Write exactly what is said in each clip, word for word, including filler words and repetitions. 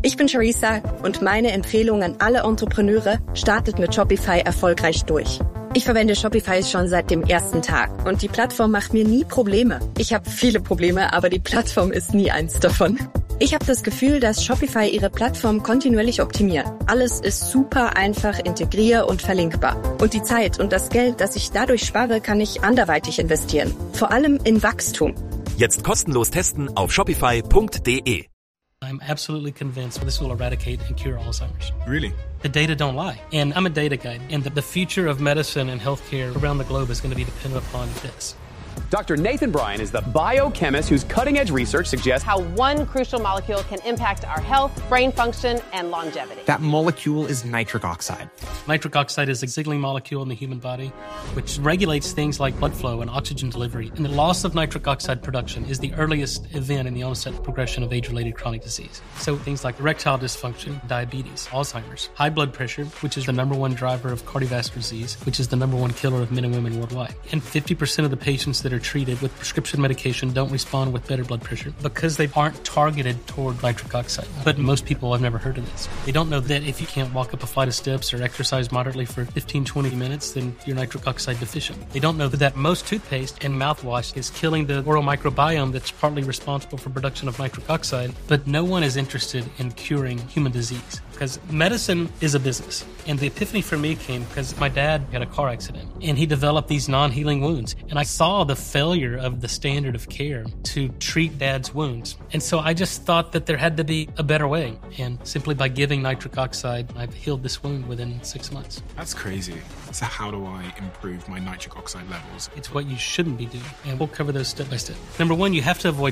Ich bin Charissa und meine Empfehlung an alle Entrepreneure: startet mit Shopify erfolgreich durch. Ich verwende Shopify schon seit dem ersten Tag und die Plattform macht mir nie Probleme. Ich habe viele Probleme, aber die Plattform ist nie eins davon. Ich habe das Gefühl, dass Shopify ihre Plattform kontinuierlich optimiert. Alles ist super einfach, integrier- und verlinkbar. Und die Zeit und das Geld, das ich dadurch spare, kann ich anderweitig investieren. Vor allem in Wachstum. Jetzt kostenlos testen auf shopify punkt de. I'm absolutely convinced this will eradicate and cure Alzheimer's. Really? The data don't lie. And I'm a data guy. And the, the future of medicine and healthcare around the globe is going to be dependent upon this. Doctor Nathan Bryan is the biochemist whose cutting-edge research suggests how one crucial molecule can impact our health, brain function, and longevity. That molecule is nitric oxide. Nitric oxide is a signaling molecule in the human body, which regulates things like blood flow and oxygen delivery. And the loss of nitric oxide production is the earliest event in the onset and progression of age-related chronic disease. So things like erectile dysfunction, diabetes, Alzheimer's, high blood pressure, which is the number one driver of cardiovascular disease, which is the number one killer of men and women worldwide. And fifty percent of the patients that are treated with prescription medication don't respond with better blood pressure because they aren't targeted toward nitric oxide. But most people have never heard of this. They don't know that if you can't walk up a flight of steps or exercise moderately for fifteen, twenty minutes, then you're nitric oxide deficient. They don't know that most toothpaste and mouthwash is killing the oral microbiome that's partly responsible for production of nitric oxide. But no one is interested in curing human disease because medicine is a business. And the epiphany for me came because my dad had a car accident and he developed these non-healing wounds. And I saw the failure of the standard of care to treat dad's wounds. And so I just thought that there had to be a better way. And simply by giving nitric oxide, I've healed this wound within six months. That's crazy. So how do I improve my nitric oxide levels? It's what you shouldn't be doing. And we'll cover those step by step. Number one, you have to avoid...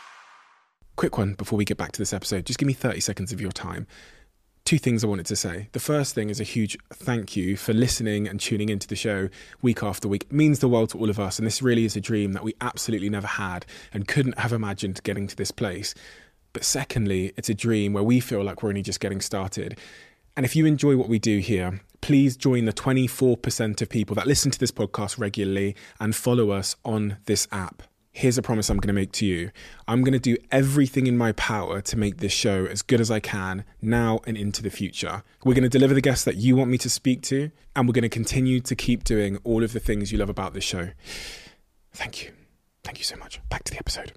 Quick one before we get back to this episode. Just give me thirty seconds of your time. Two things I wanted to say. The first thing is a huge thank you for listening and tuning into the show week after week. It means the world to all of us, and this really is a dream that we absolutely never had and couldn't have imagined getting to this place. But secondly, it's a dream where we feel like we're only just getting started. And if you enjoy what we do here, please join the twenty-four percent of people that listen to this podcast regularly and follow us on this app. Here's a promise I'm going to make to you. I'm going to do everything in my power to make this show as good as I can now and into the future. We're going to deliver the guests that you want me to speak to, and we're going to continue to keep doing all of the things you love about this show. Thank you. Thank you so much. Back to the episode.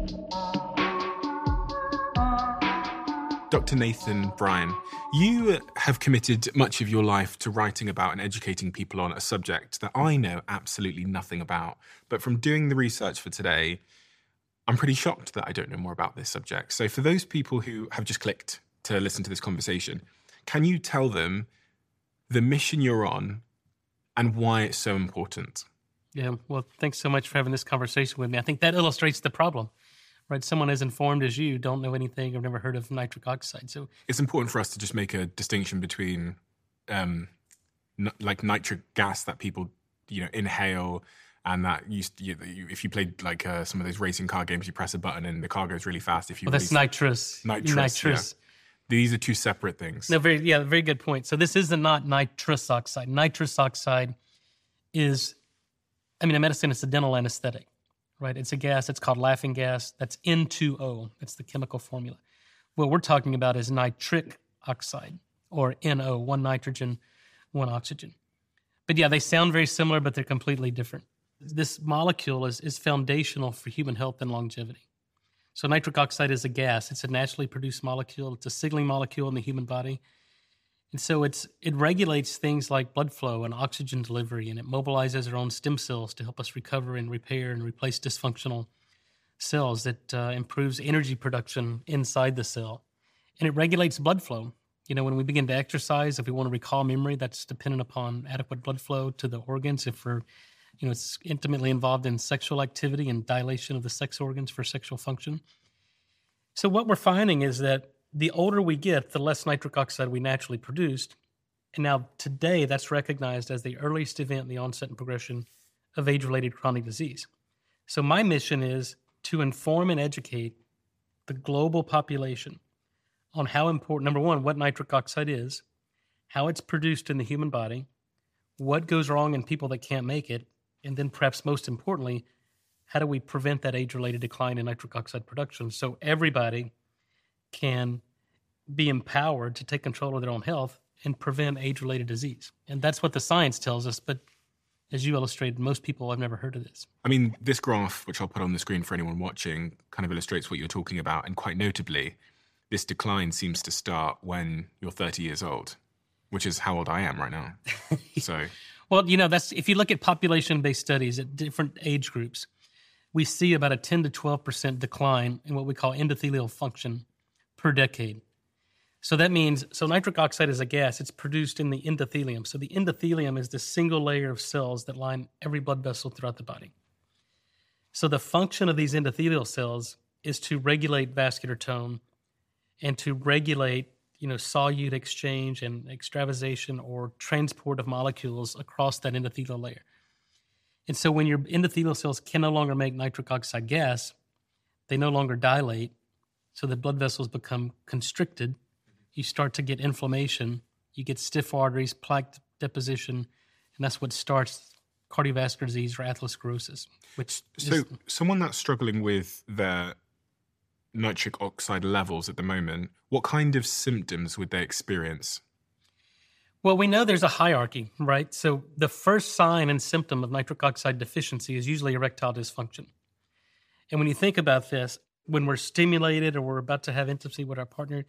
Doctor Nathan Bryan, you have committed much of your life to writing about and educating people on a subject that I know absolutely nothing about. But from doing the research for today, I'm pretty shocked that I don't know more about this subject. So for those people who have just clicked to listen to this conversation, can you tell them the mission you're on and why it's so important? Yeah, well, thanks so much for having this conversation with me. I think that illustrates the problem. Right, someone as informed as you don't know anything. I've never heard of nitric oxide. So it's important for us to just make a distinction between, um, n- like nitric gas that people, you know, inhale, and that used to, you, you, if you played like uh, some of those racing car games, you press a button and the car goes really fast. If you, well, that's release, nitrous. Nitrous. Nitrous. Yeah. These are two separate things. No, very yeah, very good point. So this is not nitrous oxide. Nitrous oxide is, I mean, in medicine, it's a dental anesthetic. Right, it's a gas. It's called laughing gas. That's N two O. That's the chemical formula. What we're talking about is nitric oxide, or N O, one nitrogen, one oxygen. But yeah, they sound very similar, but they're completely different. This molecule is, is foundational for human health and longevity. So nitric oxide is a gas. It's a naturally produced molecule. It's a signaling molecule in the human body. And so it's it regulates things like blood flow and oxygen delivery, and it mobilizes our own stem cells to help us recover and repair and replace dysfunctional cells. It uh, improves energy production inside the cell. And it regulates blood flow. You know, when we begin to exercise, if we want to recall memory, that's dependent upon adequate blood flow to the organs. If we're, you know, it's intimately involved in sexual activity and dilation of the sex organs for sexual function. So what we're finding is that the older we get, the less nitric oxide we naturally produced. And now today, that's recognized as the earliest event in the onset and progression of age-related chronic disease. So my mission is to inform and educate the global population on how important, number one, what nitric oxide is, how it's produced in the human body, what goes wrong in people that can't make it, and then perhaps most importantly, how do we prevent that age-related decline in nitric oxide production so everybody can be empowered to take control of their own health and prevent age-related disease. And that's what the science tells us, but as you illustrated, most people have never heard of this. I mean, this graph, which I'll put on the screen for anyone watching, kind of illustrates what you're talking about. And quite notably, this decline seems to start when you're thirty years old, which is how old I am right now. So, well, you know, that's if you look at population-based studies at different age groups, we see about a ten to twelve percent decline in what we call endothelial function per decade. So that means, so nitric oxide is a gas. It's produced in the endothelium. So the endothelium is the single layer of cells that line every blood vessel throughout the body. So the function of these endothelial cells is to regulate vascular tone and to regulate, you know, solute exchange and extravasation or transport of molecules across that endothelial layer. And so when your endothelial cells can no longer make nitric oxide gas, they no longer dilate, so the blood vessels become constricted. You start to get inflammation, you get stiff arteries, plaque deposition, and that's what starts cardiovascular disease or atherosclerosis. Which so is, someone that's struggling with their nitric oxide levels at the moment, what kind of symptoms would they experience? Well, we know there's a hierarchy, right? So the first sign and symptom of nitric oxide deficiency is usually erectile dysfunction. And when you think about this, when we're stimulated or we're about to have intimacy with our partner,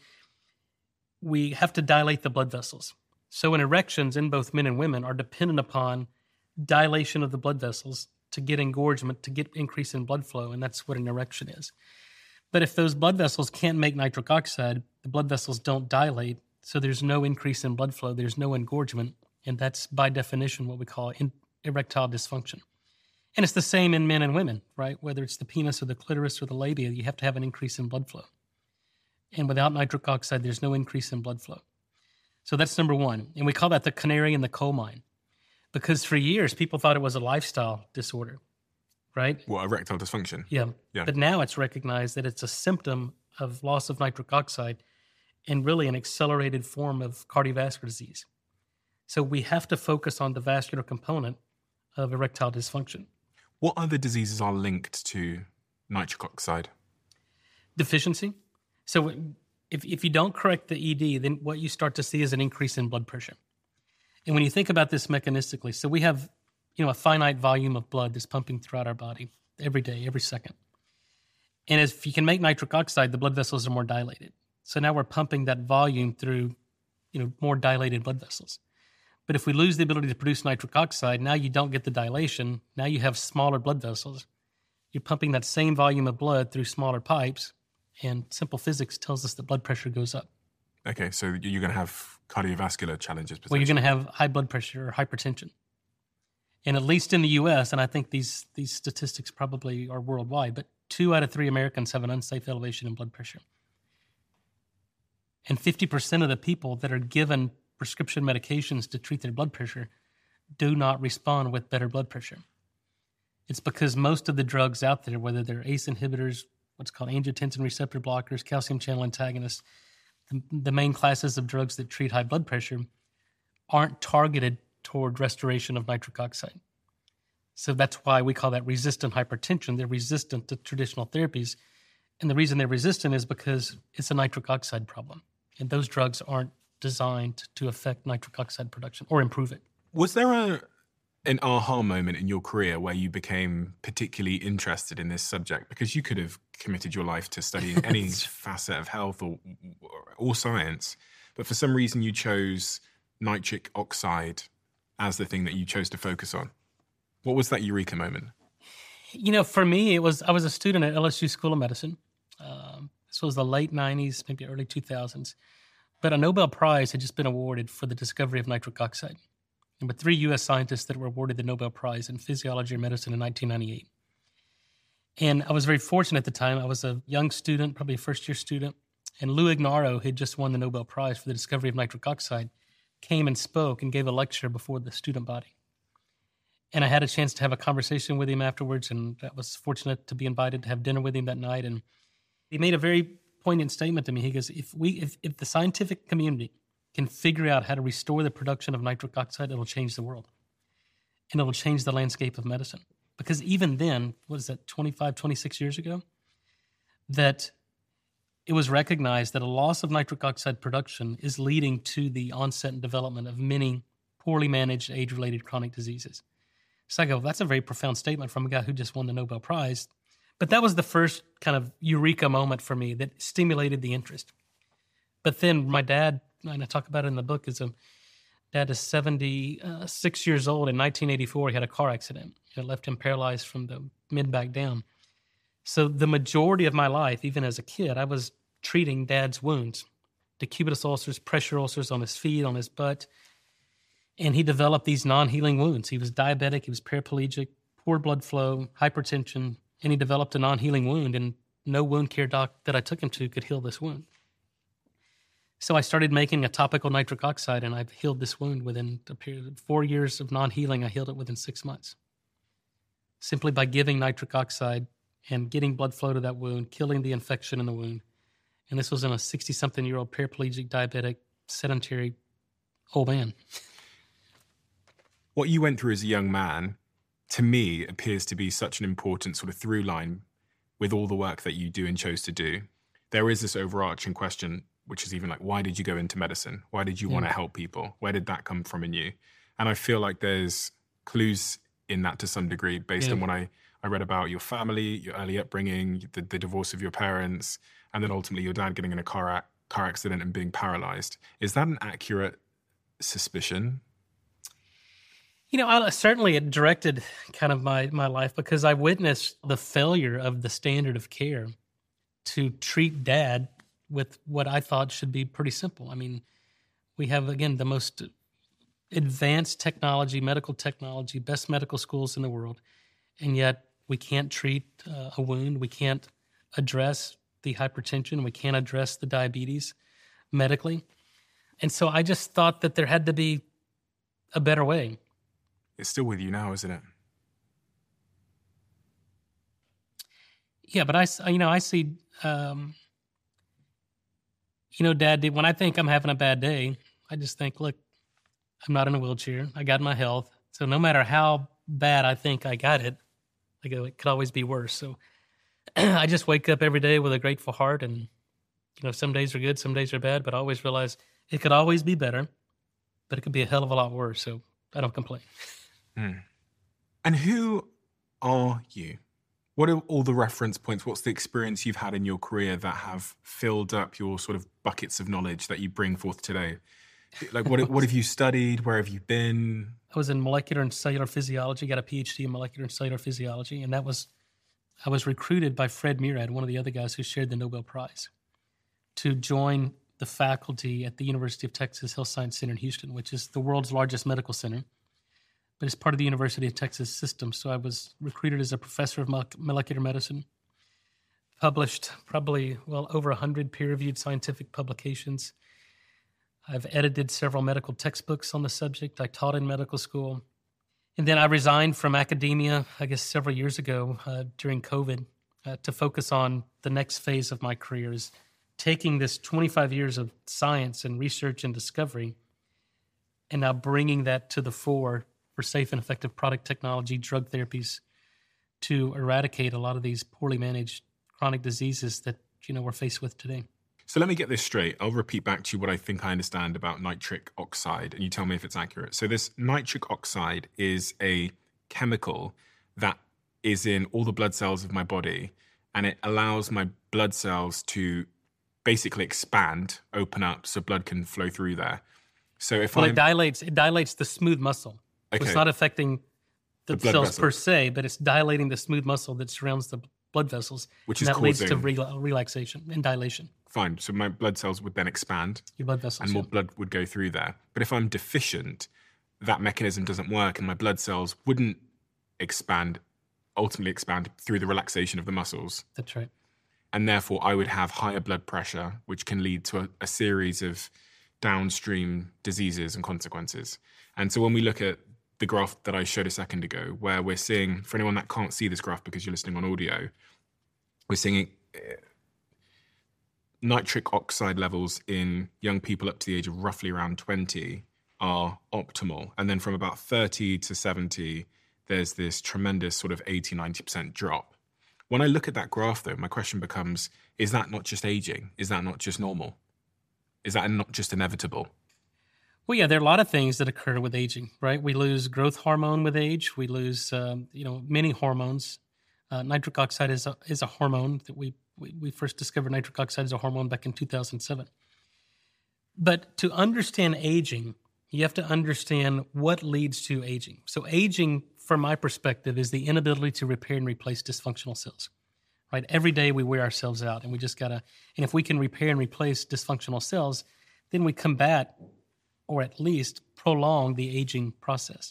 we have to dilate the blood vessels. So in erections in both men and women are dependent upon dilation of the blood vessels to get engorgement, to get increase in blood flow, and that's what an erection is. But if those blood vessels can't make nitric oxide, the blood vessels don't dilate, so there's no increase in blood flow, there's no engorgement, and that's by definition what we call in- erectile dysfunction. And it's the same in men and women, right? Whether it's the penis or the clitoris or the labia, you have to have an increase in blood flow. And without nitric oxide, there's no increase in blood flow. So that's number one. And we call that the canary in the coal mine. Because for years, people thought it was a lifestyle disorder, right? What, erectile dysfunction? Yeah. Yeah. But now it's recognized that it's a symptom of loss of nitric oxide and really an accelerated form of cardiovascular disease. So we have to focus on the vascular component of erectile dysfunction. What other diseases are linked to nitric oxide? Deficiency. So if if you don't correct the E D, then what you start to see is an increase in blood pressure. And when you think about this mechanistically, so we have, you know, a finite volume of blood that's pumping throughout our body every day, every second. And if you can make nitric oxide, the blood vessels are more dilated. So now we're pumping that volume through, you know, more dilated blood vessels. But if we lose the ability to produce nitric oxide, now you don't get the dilation. Now you have smaller blood vessels. You're pumping that same volume of blood through smaller pipes. And simple physics tells us that blood pressure goes up. Okay, so you're going to have cardiovascular challenges. Well, you're going to have high blood pressure or hypertension. And at least in the U S, and I think these, these statistics probably are worldwide, but two out of three Americans have an unsafe elevation in blood pressure. And fifty percent of the people that are given prescription medications to treat their blood pressure do not respond with better blood pressure. It's because most of the drugs out there, whether they're A C E inhibitors, what's called angiotensin receptor blockers, calcium channel antagonists, the, the main classes of drugs that treat high blood pressure aren't targeted toward restoration of nitric oxide. So that's why we call that resistant hypertension. They're resistant to traditional therapies. And the reason they're resistant is because it's a nitric oxide problem. And those drugs aren't designed to affect nitric oxide production or improve it. Was there a an aha moment in your career where you became particularly interested in this subject? Because you could have committed your life to studying any facet of health or, or science, but for some reason you chose nitric oxide as the thing that you chose to focus on. What was that eureka moment? You know, for me, it was I was a student at L S U School of Medicine. Um, this was the late nineties, maybe early two thousands. But a Nobel Prize had just been awarded for the discovery of nitric oxide. There were three U S scientists that were awarded the Nobel Prize in physiology or medicine in nineteen ninety-eight. And I was very fortunate at the time. I was a young student, probably a first-year student, and Lou Ignarro, who had just won the Nobel Prize for the discovery of nitric oxide, came and spoke and gave a lecture before the student body. And I had a chance to have a conversation with him afterwards, and I was fortunate to be invited to have dinner with him that night. And he made a very poignant statement to me. He goes, if we, if, if the scientific community can figure out how to restore the production of nitric oxide, it'll change the world. And it'll change the landscape of medicine. Because even then, what is that, twenty-five, twenty-six years ago, that it was recognized that a loss of nitric oxide production is leading to the onset and development of many poorly managed age-related chronic diseases. So I go, that's a very profound statement from a guy who just won the Nobel Prize. But that was the first kind of eureka moment for me that stimulated the interest. But then my dad, and I talk about it in the book, is a dad is seventy-six years old. In nineteen eighty-four, he had a car accident. It left him paralyzed from the mid-back down. So the majority of my life, even as a kid, I was treating Dad's wounds, decubitus ulcers, pressure ulcers on his feet, on his butt. And he developed these non-healing wounds. He was diabetic, he was paraplegic, poor blood flow, hypertension, and he developed a non-healing wound, and no wound care doc that I took him to could heal this wound. So I started making a topical nitric oxide, and I've healed this wound within a period of four years of non-healing. I healed it within six months. Simply by giving nitric oxide and getting blood flow to that wound, killing the infection in the wound. And this was in a sixty-something-year-old paraplegic, diabetic, sedentary old man. What you went through as a young man, to me, appears to be such an important sort of through line with all the work that you do and chose to do. There is this overarching question, which is even like, why did you go into medicine? Why did you yeah. want to help people? Where did that come from in you? And I feel like there's clues in that to some degree based yeah. on what I, I read about your family, your early upbringing, the, the divorce of your parents, and then ultimately your dad getting in a car, a- car accident and being paralyzed. Is that an accurate suspicion? You know, I, certainly it directed kind of my, my life because I witnessed the failure of the standard of care to treat Dad with what I thought should be pretty simple. I mean, we have, again, the most advanced technology, medical technology, best medical schools in the world, and yet we can't treat uh, a wound. We can't address the hypertension. We can't address the diabetes medically. And so I just thought that there had to be a better way. It's still with you now, isn't it? Yeah, but I, you know, I see, um, you know, Dad, when I think I'm having a bad day, I just think, look, I'm not in a wheelchair. I got my health. So no matter how bad I think I got it, I go, it could always be worse. So I just wake up every day with a grateful heart. And, you know, some days are good, some days are bad, but I always realize it could always be better, but it could be a hell of a lot worse. So I don't complain. Mm. And who are you? What are all the reference points? What's the experience you've had in your career that have filled up your sort of buckets of knowledge that you bring forth today? Like, what what have you studied? Where have you been? I was in molecular and cellular physiology, got a P H D in molecular and cellular physiology, and that was, I was recruited by Fred Murad, one of the other guys who shared the Nobel Prize, to join the faculty at the University of Texas Health Science Center in Houston, which is the world's largest medical center, but it's part of the University of Texas system. So I was recruited as a professor of molecular medicine, published probably, well, over one hundred peer-reviewed scientific publications. I've edited several medical textbooks on the subject. I taught in medical school. And then I resigned from academia, I guess, several years ago uh, during COVID uh, to focus on the next phase of my career, is taking this twenty-five years of science and research and discovery and now bringing that to the fore for safe and effective product technology, drug therapies, to eradicate a lot of these poorly managed chronic diseases that, you know, we're faced with today. So let me get this straight. I'll repeat back to you what I think I understand about nitric oxide, and you tell me if it's accurate. So this nitric oxide is a chemical that is in all the blood cells of my body, and it allows my blood cells to basically expand, open up, so blood can flow through there. So if well, I it dilates, it dilates the smooth muscle. Okay. So it's not affecting the, the cells vessel. per se, but it's dilating the smooth muscle that surrounds the blood vessels, which and is that leads causing... to re- relaxation and dilation. Fine. So my blood cells would then expand. Your blood vessels, and more yeah. blood would go through there. But if I'm deficient, that mechanism doesn't work, and my blood cells wouldn't expand, ultimately expand through the relaxation of the muscles. That's right. And therefore, I would have higher blood pressure, which can lead to a, a series of downstream diseases and consequences. And so when we look at the graph that I showed a second ago, where we're seeing, for anyone that can't see this graph because you're listening on audio, we're seeing uh, nitric oxide levels in young people up to the age of roughly around twenty are optimal. And then from about thirty to seventy, there's this tremendous sort of eighty, ninety percent drop. When I look at that graph, though, my question becomes, is that not just aging? Is that not just normal? Is that not just inevitable? Well, yeah, there are a lot of things that occur with aging, right? We lose growth hormone with age. We lose, um, you know, many hormones. Uh, nitric oxide is a, is a hormone that we, we we first discovered nitric oxide as a hormone back in two thousand seven. But to understand aging, you have to understand what leads to aging. So aging, from my perspective, is the inability to repair and replace dysfunctional cells, right? Every day we wear ourselves out, and we just got to, and if we can repair and replace dysfunctional cells, then we combat, or at least prolong, the aging process.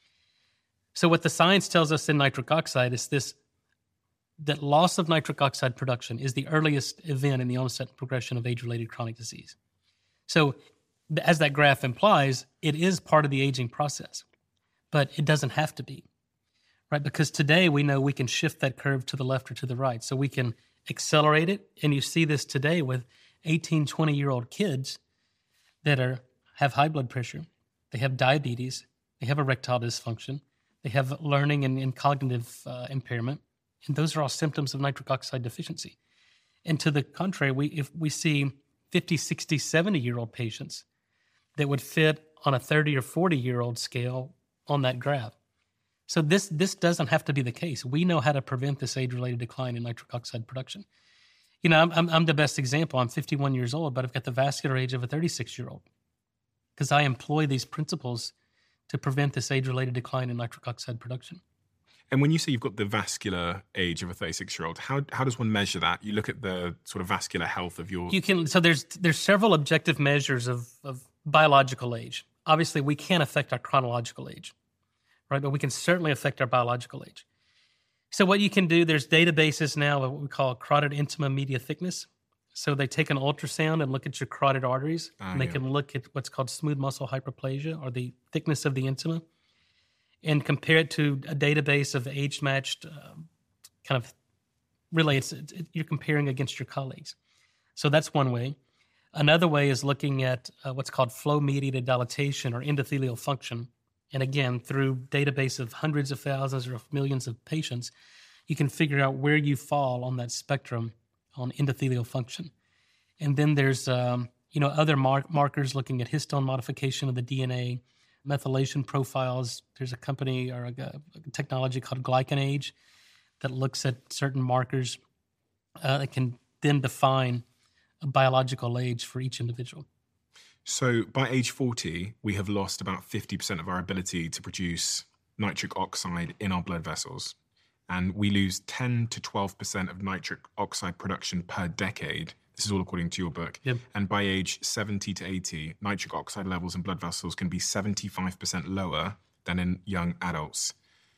So what the science tells us in nitric oxide is this, that loss of nitric oxide production is the earliest event in the onset and progression of age-related chronic disease. So as that graph implies, it is part of the aging process, but it doesn't have to be, right? Because today we know we can shift that curve to the left or to the right. So we can accelerate it, and you see this today with eighteen, twenty-year-old kids that are have high blood pressure, they have diabetes, they have erectile dysfunction, they have learning and, and cognitive uh, impairment, and those are all symptoms of nitric oxide deficiency. And to the contrary, we if we see fifty, sixty, seventy-year-old patients that would fit on a thirty or forty-year-old scale on that graph. So this this doesn't have to be the case. We know how to prevent this age-related decline in nitric oxide production. You know, I'm, I'm, I'm the best example. I'm fifty-one years old, but I've got the vascular age of a thirty-six-year-old because I employ these principles to prevent this age-related decline in nitric oxide production. And when you say you've got the vascular age of a thirty-six-year-old, how how does one measure that? You look at the sort of vascular health of your... You can. So there's there's several objective measures of, of biological age. Obviously, we can't affect our chronological age, right? But we can certainly affect our biological age. So what you can do, there's databases now of what we call carotid intima media thickness. So they take an ultrasound and look at your carotid arteries, Ah, and they yeah. can look at what's called smooth muscle hyperplasia, or the thickness of the intima, and compare it to a database of age-matched uh, kind of, really, it's, it's, you're comparing against your colleagues. So that's one way. Another way is looking at uh, what's called flow-mediated dilatation or endothelial function. And again, through database of hundreds of thousands or millions of patients, you can figure out where you fall on that spectrum on endothelial function. And then there's um, you know other mar- markers looking at histone modification of the D N A, methylation profiles. There's a company or a, a technology called GlycanAge that looks at certain markers uh, that can then define a biological age for each individual. So by age forty, we have lost about fifty percent of our ability to produce nitric oxide in our blood vessels. And we lose ten to twelve percent of nitric oxide production per decade. This is all according to your book. Yep. And by age seventy to eighty, nitric oxide levels in blood vessels can be seventy-five percent lower than in young adults.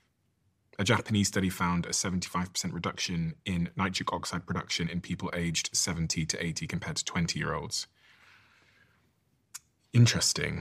A Japanese study found a seventy-five percent reduction in nitric oxide production in people aged seventy to eighty compared to twenty-year-olds. Interesting.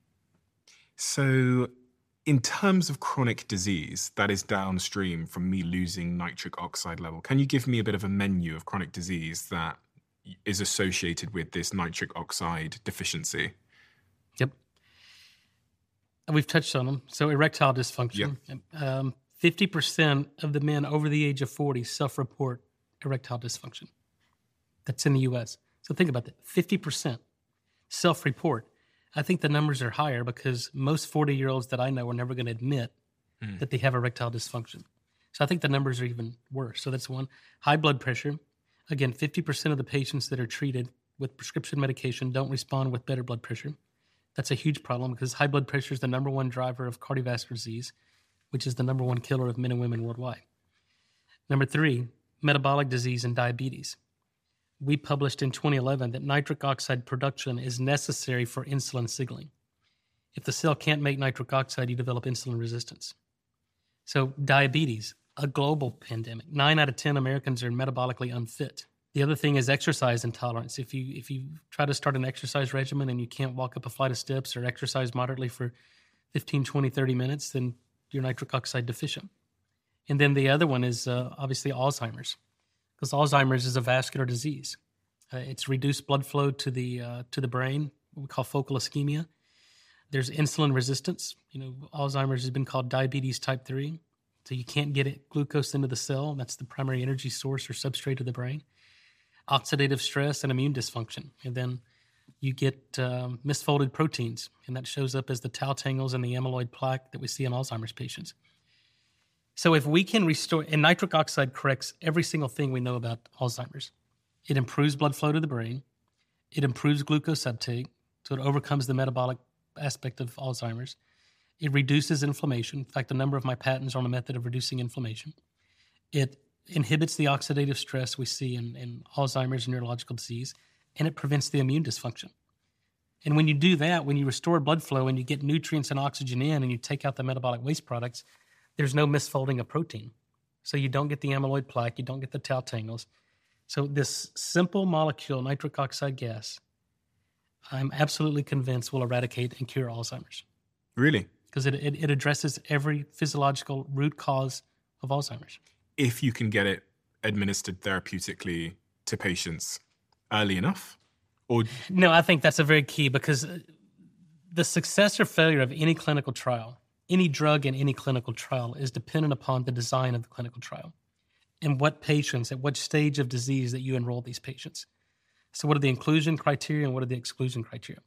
So in terms of chronic disease that is downstream from me losing nitric oxide level, can you give me a bit of a menu of chronic disease that is associated with this nitric oxide deficiency? Yep. We've touched on them. So erectile dysfunction. Yep. Um, fifty percent of the men over the age of forty self-report erectile dysfunction. That's in the U S. So think about that. fifty percent self-report. I think the numbers are higher because most forty-year-olds that I know are never going to admit mm. that they have erectile dysfunction. So I think the numbers are even worse. So that's one. High blood pressure. Again, fifty percent of the patients that are treated with prescription medication don't respond with better blood pressure. That's a huge problem because high blood pressure is the number one driver of cardiovascular disease, which is the number one killer of men and women worldwide. Number three, metabolic disease and diabetes. We published in twenty eleven that nitric oxide production is necessary for insulin signaling. If the cell can't make nitric oxide, you develop insulin resistance. So diabetes, a global pandemic. Nine out of ten Americans are metabolically unfit. The other thing is exercise intolerance. If you if you try to start an exercise regimen and you can't walk up a flight of steps or exercise moderately for fifteen, twenty, thirty minutes, then you're nitric oxide deficient. And then the other one is uh, obviously Alzheimer's, because Alzheimer's is a vascular disease. Uh, it's reduced blood flow to the uh, to the brain, what we call focal ischemia. There's insulin resistance. You know, Alzheimer's has been called diabetes type three. So you can't get it glucose into the cell. That's the primary energy source or substrate of the brain. Oxidative stress and immune dysfunction. And then you get um, misfolded proteins, and that shows up as the tau tangles and the amyloid plaque that we see in Alzheimer's patients. So if we can restore, and nitric oxide corrects every single thing we know about Alzheimer's. It improves blood flow to the brain. It improves glucose uptake, so it overcomes the metabolic aspect of Alzheimer's. It reduces inflammation. In fact, a number of my patents are on a method of reducing inflammation. It inhibits the oxidative stress we see in, in Alzheimer's and neurological disease, and it prevents the immune dysfunction. And when you do that, when you restore blood flow and you get nutrients and oxygen in and you take out the metabolic waste products, there's no misfolding of protein. So you don't get the amyloid plaque, you don't get the tau tangles. So this simple molecule, nitric oxide gas, I'm absolutely convinced will eradicate and cure Alzheimer's. Really? Because it, it, it addresses every physiological root cause of Alzheimer's. If you can get it administered therapeutically to patients early enough? Or No, I think that's a very key, because the success or failure of any clinical trial, any drug in any clinical trial, is dependent upon the design of the clinical trial and what patients, at what stage of disease that you enroll these patients. So what are the inclusion criteria and what are the exclusion criteria?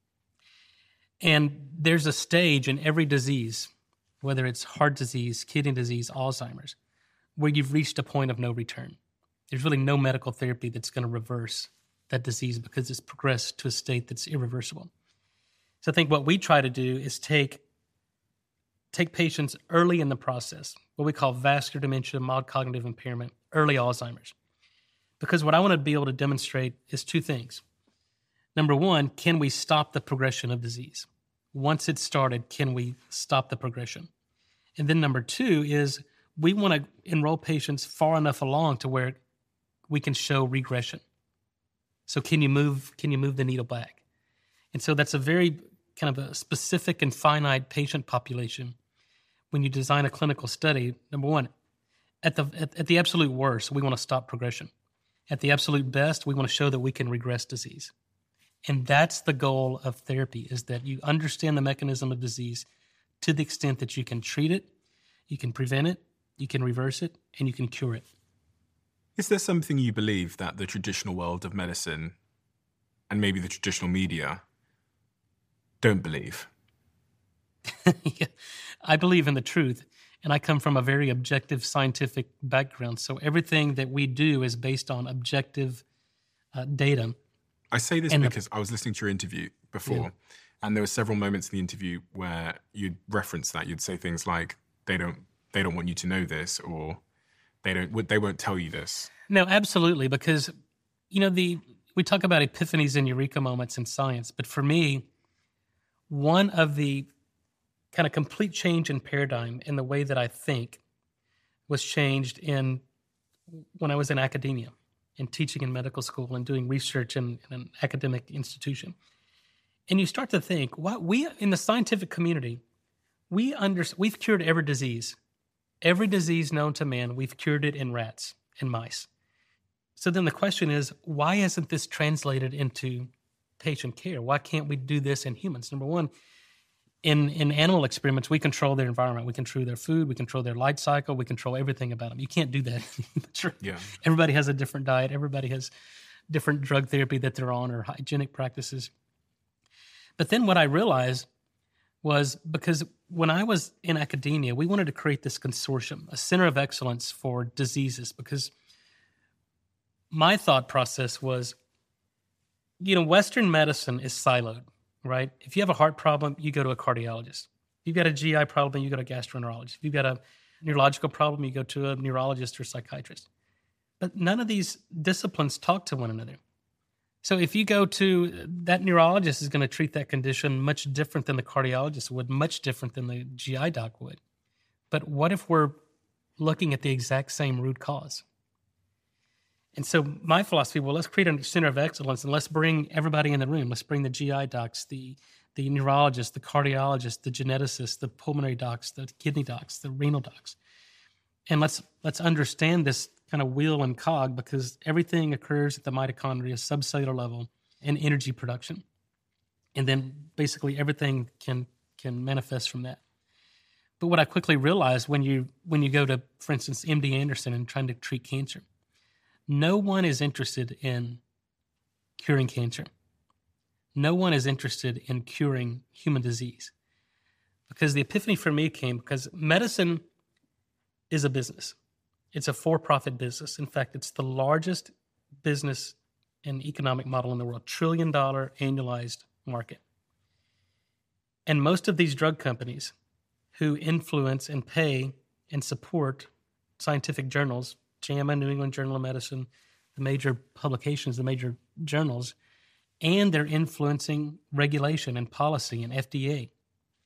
And there's a stage in every disease, whether it's heart disease, kidney disease, Alzheimer's, where you've reached a point of no return. There's really no medical therapy that's going to reverse that disease because it's progressed to a state that's irreversible. So I think what we try to do is take, take patients early in the process, what we call vascular dementia, mild cognitive impairment, early Alzheimer's. Because what I want to be able to demonstrate is two things. Number one, can we stop the progression of disease? Once it's started, can we stop the progression? And then number two is we want to enroll patients far enough along to where we can show regression. So can you move, can you move the needle back? And so that's a very kind of a specific and finite patient population. When you design a clinical study, number one, at the at, at the absolute worst, we want to stop progression. At the absolute best, we want to show that we can regress disease. And that's the goal of therapy, is that you understand the mechanism of disease to the extent that you can treat it, you can prevent it, you can reverse it, and you can cure it. Is there something you believe that the traditional world of medicine and maybe the traditional media don't believe? Yeah, I believe in the truth, and I come from a very objective scientific background. So everything that we do is based on objective uh, data. I say this and because the, I was listening to your interview before, yeah. and there were several moments in the interview where you'd reference that. You'd say things like, "They don't, they don't want you to know this," or "They don't, they won't tell you this." No, absolutely, because you know the we talk about epiphanies and eureka moments in science, but for me, one of the kind of complete change in paradigm in the way that I think was changed in when I was in academia and teaching in medical school and doing research in, in an academic institution. And you start to think, what we in the scientific community, we under, we've cured every disease. Every disease known to man, we've cured it in rats and mice. So then the question is, why isn't this translated into patient care? Why can't we do this in humans? Number one, in, in animal experiments, we control their environment. We control their food. We control their light cycle. We control everything about them. You can't do that. Yeah. Everybody has a different diet. Everybody has different drug therapy that they're on or hygienic practices. But then what I realized was because when I was in academia, we wanted to create this consortium, a center of excellence for diseases, because my thought process was, you know, Western medicine is siloed, right? If you have a heart problem, you go to a cardiologist. If you've got a G I problem, you go to a gastroenterologist. If you've got a neurological problem, you go to a neurologist or psychiatrist. But none of these disciplines talk to one another. So if you go to, that neurologist is going to treat that condition much different than the cardiologist would, much different than the G I doc would. But what if we're looking at the exact same root cause? And so my philosophy, well, let's create a center of excellence and let's bring everybody in the room. Let's bring the G I docs, the, the neurologists, the cardiologists, the geneticists, the pulmonary docs, the kidney docs, the renal docs. And let's let's understand this kind of wheel and cog, because everything occurs at the mitochondria, subcellular level, and energy production. And then basically everything can can manifest from that. But what I quickly realized when you when you go to, for instance, M D Anderson and trying to treat cancer, no one is interested in curing cancer. No one is interested in curing human disease. Because the epiphany for me came because medicine is a business. It's a for-profit business. In fact, it's the largest business and economic model in the world, trillion dollar annualized market. And most of these drug companies who influence and pay and support scientific journals, JAMA, New England Journal of Medicine, the major publications, the major journals, and they're influencing regulation and policy and F D A.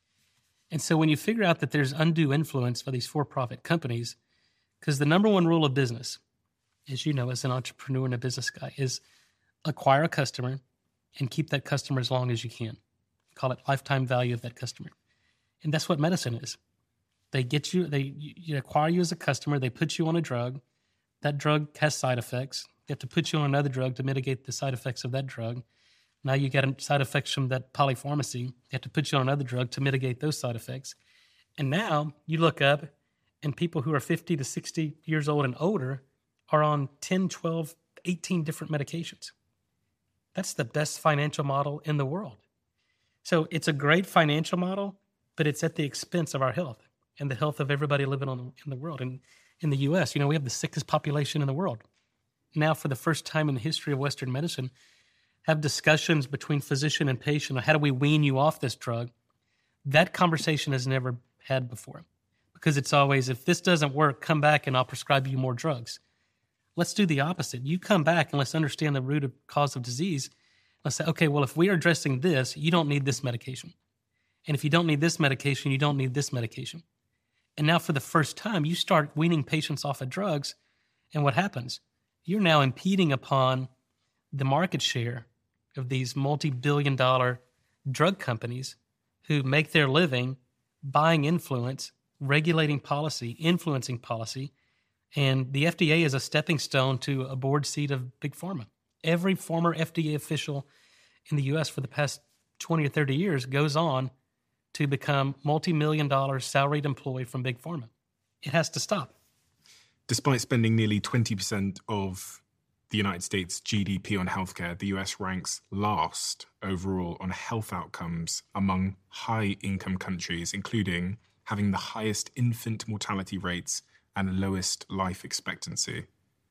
And so when you figure out that there's undue influence by these for-profit companies, because the number one rule of business, as you know, as an entrepreneur and a business guy, is acquire a customer and keep that customer as long as you can. Call it lifetime value of that customer. And that's what medicine is. They get you, they you acquire you as a customer, they put you on a drug. That drug has side effects. They have to put you on another drug to mitigate the side effects of that drug. Now you get side effects from that polypharmacy. They have to put you on another drug to mitigate those side effects. And now you look up and people who are fifty to sixty years old and older are on ten, twelve, eighteen different medications. That's the best financial model in the world. So it's a great financial model, but it's at the expense of our health and the health of everybody living on the, in the world. And in the U S, you know, we have the sickest population in the world. Now, for the first time in the history of Western medicine, have discussions between physician and patient on how do we wean you off this drug. That conversation has never had before because it's always, if this doesn't work, come back and I'll prescribe you more drugs. Let's do the opposite. You come back and let's understand the root of cause of disease. Let's say, okay, well, if we are addressing this, you don't need this medication. And if you don't need this medication, you don't need this medication. And now for the first time, you start weaning patients off of drugs. And what happens? You're now impeding upon the market share of these multi-billion dollar drug companies who make their living buying influence, regulating policy, influencing policy. And the F D A is a stepping stone to a board seat of Big Pharma. Every former F D A official in the U S for the past twenty or thirty years goes on to become multi-million dollar salaried employee from Big Pharma. It has to stop. Despite spending nearly twenty percent of the United States G D P on healthcare, the U S ranks last overall on health outcomes among high-income countries, including having the highest infant mortality rates and lowest life expectancy.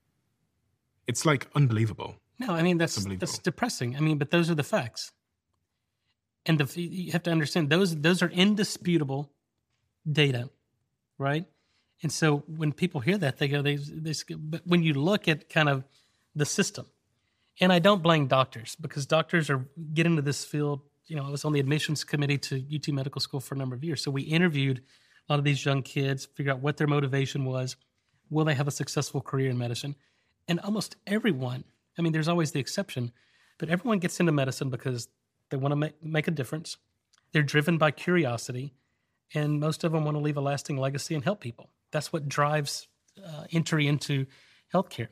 It's like unbelievable. No, I mean, that's that's depressing. I mean, but those are the facts. And the, you have to understand, those those are indisputable data, right? And so when people hear that, they go, they, they but when you look at kind of the system, and I don't blame doctors because doctors are get into this field. You know, I was on the admissions committee to U T Medical School for a number of years. So we interviewed a lot of these young kids, figure out what their motivation was. Will they have a successful career in medicine? And almost everyone, I mean, there's always the exception, but everyone gets into medicine because they want to make, make a difference. They're driven by curiosity, and most of them want to leave a lasting legacy and help people. That's what drives uh, entry into healthcare.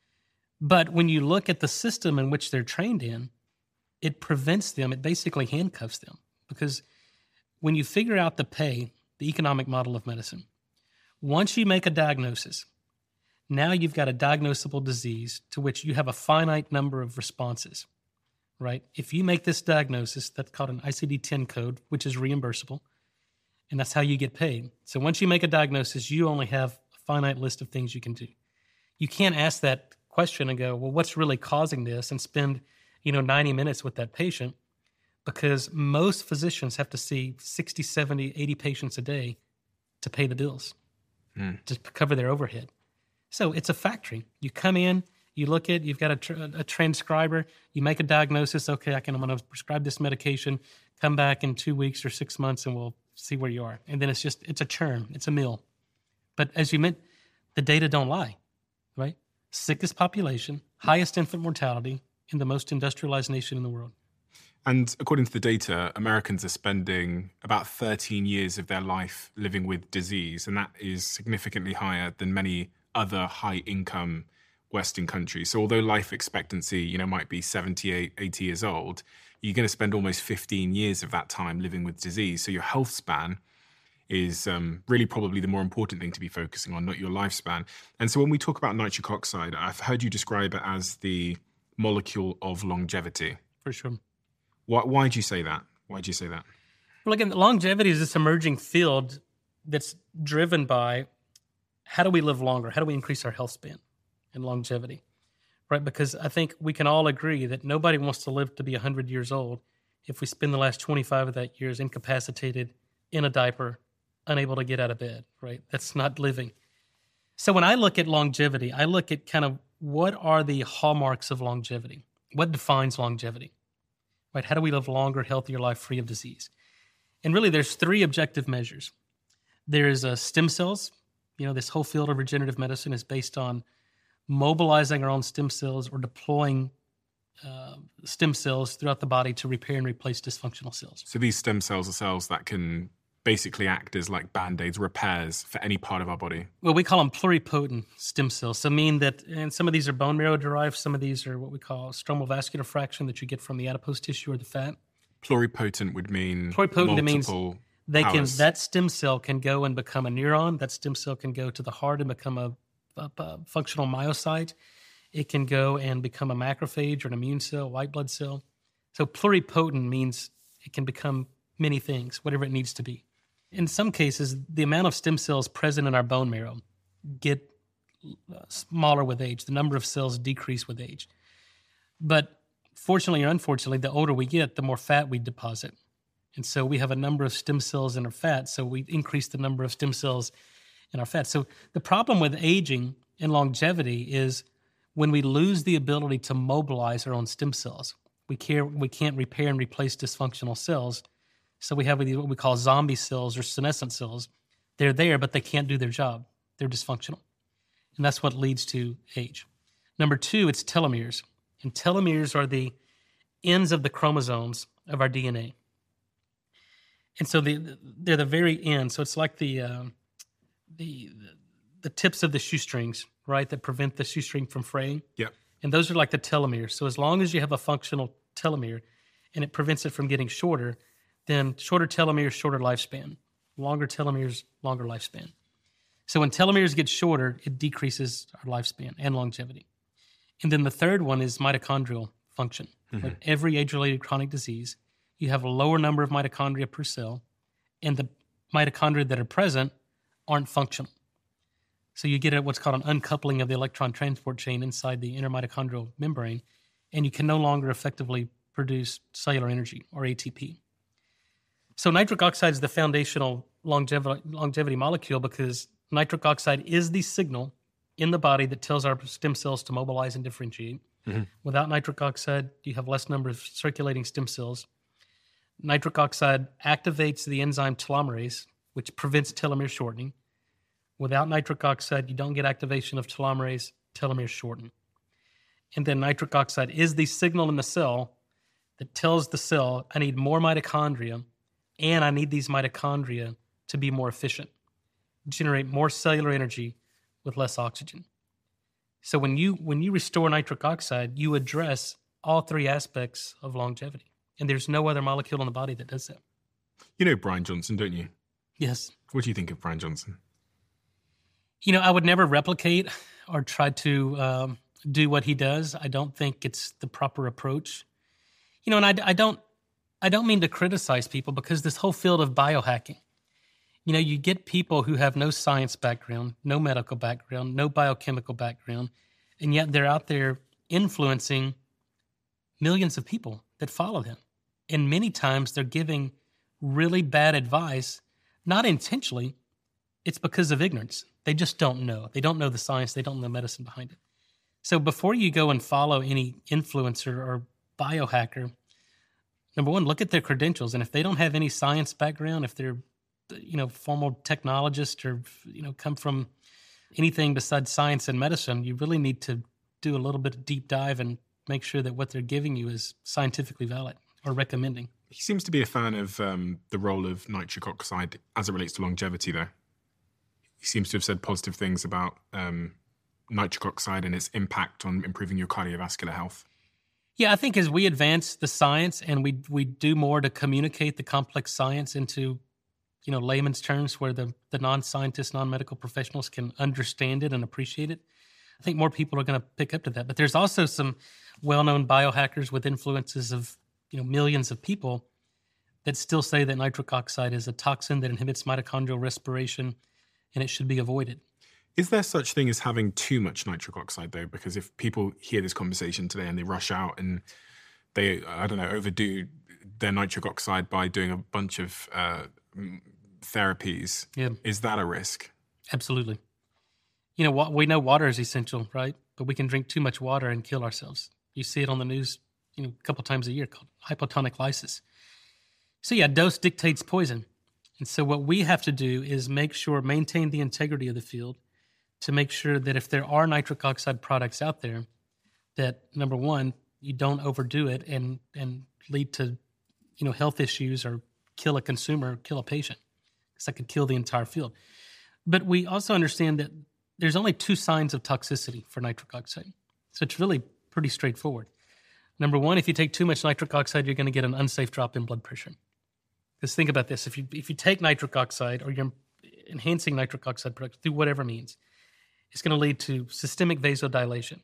But when you look at the system in which they're trained in, it prevents them, it basically handcuffs them. Because when you figure out the pay, the economic model of medicine, once you make a diagnosis, now you've got a diagnosable disease to which you have a finite number of responses, right? If you make this diagnosis, that's called an I C D ten code, which is reimbursable, and that's how you get paid. So once you make a diagnosis, you only have a finite list of things you can do. You can't ask that question and go, well, what's really causing this, and spend, you know, ninety minutes with that patient, because most physicians have to see sixty, seventy, eighty patients a day to pay the bills, mm. to cover their overhead. So it's a factory. You come in, you look at, you've got a, tr- a transcriber, you make a diagnosis. Okay, I can, I'm going to prescribe this medication. Come back in two weeks or six months, and we'll see where you are. And then it's just, it's a churn, it's a mill. But as you meant, the data don't lie, right? Sickest population, highest infant mortality in the most industrialized nation in the world. And according to the data, Americans are spending about thirteen years of their life living with disease, and that is significantly higher than many other high-income Western countries. So although life expectancy, you know, might be seventy-eight, eighty years old, you're going to spend almost fifteen years of that time living with disease. So your health span is um, really probably the more important thing to be focusing on, not your lifespan. And so when we talk about nitric oxide, I've heard you describe it as the molecule of longevity. For sure. Why, why do you say that? Why do you say that? Well, again, longevity is this emerging field that's driven by how do we live longer? How do we increase our health span and longevity, right? Because I think we can all agree that nobody wants to live to be one hundred years old if we spend the last twenty-five of that years incapacitated, in a diaper, unable to get out of bed, right? That's not living. So when I look at longevity, I look at kind of what are the hallmarks of longevity? What defines longevity, right? How do we live longer, healthier life free of disease? And really there's three objective measures. There's uh, stem cells. You know, this whole field of regenerative medicine is based on mobilizing our own stem cells or deploying uh, stem cells throughout the body to repair and replace dysfunctional cells. So these stem cells are cells that can basically act as like Band-Aids, repairs for any part of our body. Well, we call them pluripotent stem cells. So mean that, and some of these are bone marrow derived, some of these are what we call stromal vascular fraction that you get from the adipose tissue or the fat. Pluripotent would mean pluripotent multiple means they powers. can that stem cell can go and become a neuron. That stem cell can go to the heart and become a, a, a functional myocyte. It can go and become a macrophage or an immune cell, white blood cell. So pluripotent means it can become many things, whatever it needs to be. In some cases, the amount of stem cells present in our bone marrow get smaller with age. The number of cells decrease with age. But fortunately or unfortunately, the older we get, the more fat we deposit. And so we have a number of stem cells in our fat, so we increase the number of stem cells in our fat. So the problem with aging and longevity is when we lose the ability to mobilize our own stem cells. We, care, we can't repair and replace dysfunctional cells. So we have what we call zombie cells or senescent cells. They're there, but they can't do their job. They're dysfunctional. And that's what leads to age. Number two, it's telomeres. And telomeres are the ends of the chromosomes of our D N A. And so the, they're the very end. So it's like the, um, the the tips of the shoestrings, right, that prevent the shoestring from fraying. Yeah. And those are like the telomeres. So as long as you have a functional telomere and it prevents it from getting shorter, then shorter telomeres, shorter lifespan. Longer telomeres, longer lifespan. So when telomeres get shorter, it decreases our lifespan and longevity. And then the third one is mitochondrial function. Mm-hmm. Like every age-related chronic disease, you have a lower number of mitochondria per cell, and the mitochondria that are present aren't functional. So you get what's called an uncoupling of the electron transport chain inside the inner mitochondrial membrane, and you can no longer effectively produce cellular energy, or A T P. So nitric oxide is the foundational longevity, longevity molecule because nitric oxide is the signal in the body that tells our stem cells to mobilize and differentiate. Mm-hmm. Without nitric oxide, you have less number of circulating stem cells. Nitric oxide activates the enzyme telomerase, which prevents telomere shortening. Without nitric oxide, you don't get activation of telomerase, telomeres shorten. And then nitric oxide is the signal in the cell that tells the cell, I need more mitochondria, and I need these mitochondria to be more efficient, generate more cellular energy with less oxygen. So when you when you restore nitric oxide, you address all three aspects of longevity. And there's no other molecule in the body that does that. You know Brian Johnson, don't you? Yes. What do you think of Brian Johnson? You know, I would never replicate or try to um, do what he does. I don't think it's the proper approach. You know, and I, I don't I don't mean to criticize people because this whole field of biohacking, you know, you get people who have no science background, no medical background, no biochemical background, and yet they're out there influencing millions of people that follow them. And many times they're giving really bad advice, not intentionally. It's because of ignorance. They just don't know. They don't know the science. They don't know the medicine behind it. So before you go and follow any influencer or biohacker, number one, look at their credentials. And if they don't have any science background, if they're, you know, formal technologists or, you know, come from anything besides science and medicine, you really need to do a little bit of deep dive and make sure that what they're giving you is scientifically valid or recommending. He seems to be a fan of um, the role of nitric oxide as it relates to longevity, though. He seems to have said positive things about um, nitric oxide and its impact on improving your cardiovascular health. Yeah, I think as we advance the science and we we do more to communicate the complex science into you know, layman's terms where the, the non-scientists, non-medical professionals can understand it and appreciate it. I think more people are going to pick up to that. But there's also some well-known biohackers with influences of, you know, millions of people that still say that nitric oxide is a toxin that inhibits mitochondrial respiration and it should be avoided. Is there such thing as having too much nitric oxide, though? Because if people hear this conversation today and they rush out and they, I don't know, overdo their nitric oxide by doing a bunch of uh, therapies, yeah. is that a risk? Absolutely. You know, we know water is essential, right? But we can drink too much water and kill ourselves. You see it on the news, you know, a couple times a year called hypotonic lysis. So yeah, dose dictates poison. And so what we have to do is make sure, maintain the integrity of the field to make sure that if there are nitric oxide products out there, that number one, you don't overdo it and, and lead to, you know, health issues or kill a consumer, kill a patient, because that could kill the entire field. But we also understand that there's only two signs of toxicity for nitric oxide. So it's really pretty straightforward. Number one, if you take too much nitric oxide, you're going to get an unsafe drop in blood pressure. Because think about this. If you if you take nitric oxide or you're enhancing nitric oxide production through whatever means, it's going to lead to systemic vasodilation.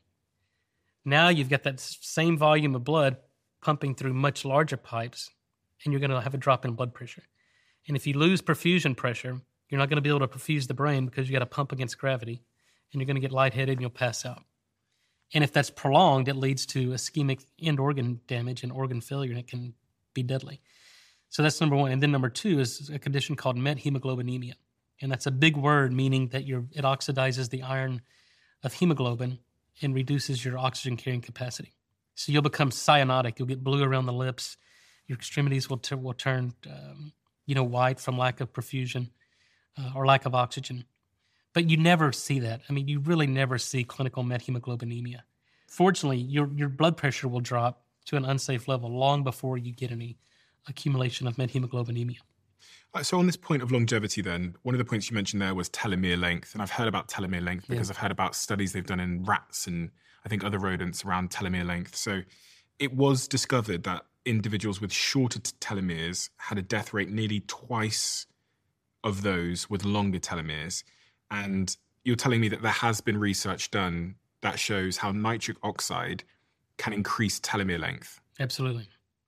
Now you've got that same volume of blood pumping through much larger pipes, and you're going to have a drop in blood pressure. And if you lose perfusion pressure, you're not going to be able to perfuse the brain because you got to pump against gravity, and you're going to get lightheaded and you'll pass out. And if that's prolonged, it leads to ischemic end organ damage and organ failure, and it can be deadly. So that's number one. And then number two is a condition called methemoglobinemia. And that's a big word, meaning that you're, it oxidizes the iron of hemoglobin and reduces your oxygen carrying capacity. So you'll become cyanotic. You'll get blue around the lips. Your extremities will, t- will turn um, you know, white from lack of perfusion uh, or lack of oxygen. But you never see that. I mean, you really never see clinical methemoglobinemia. Fortunately, your your blood pressure will drop to an unsafe level long before you get any accumulation of methemoglobinemia. So on this point of longevity then, one of the points you mentioned there was telomere length. And I've heard about telomere length because yeah. I've heard about studies they've done in rats and I think other rodents around telomere length. So it was discovered that individuals with shorter telomeres had a death rate nearly twice of those with longer telomeres. And you're telling me that there has been research done that shows how nitric oxide can increase telomere length. Absolutely.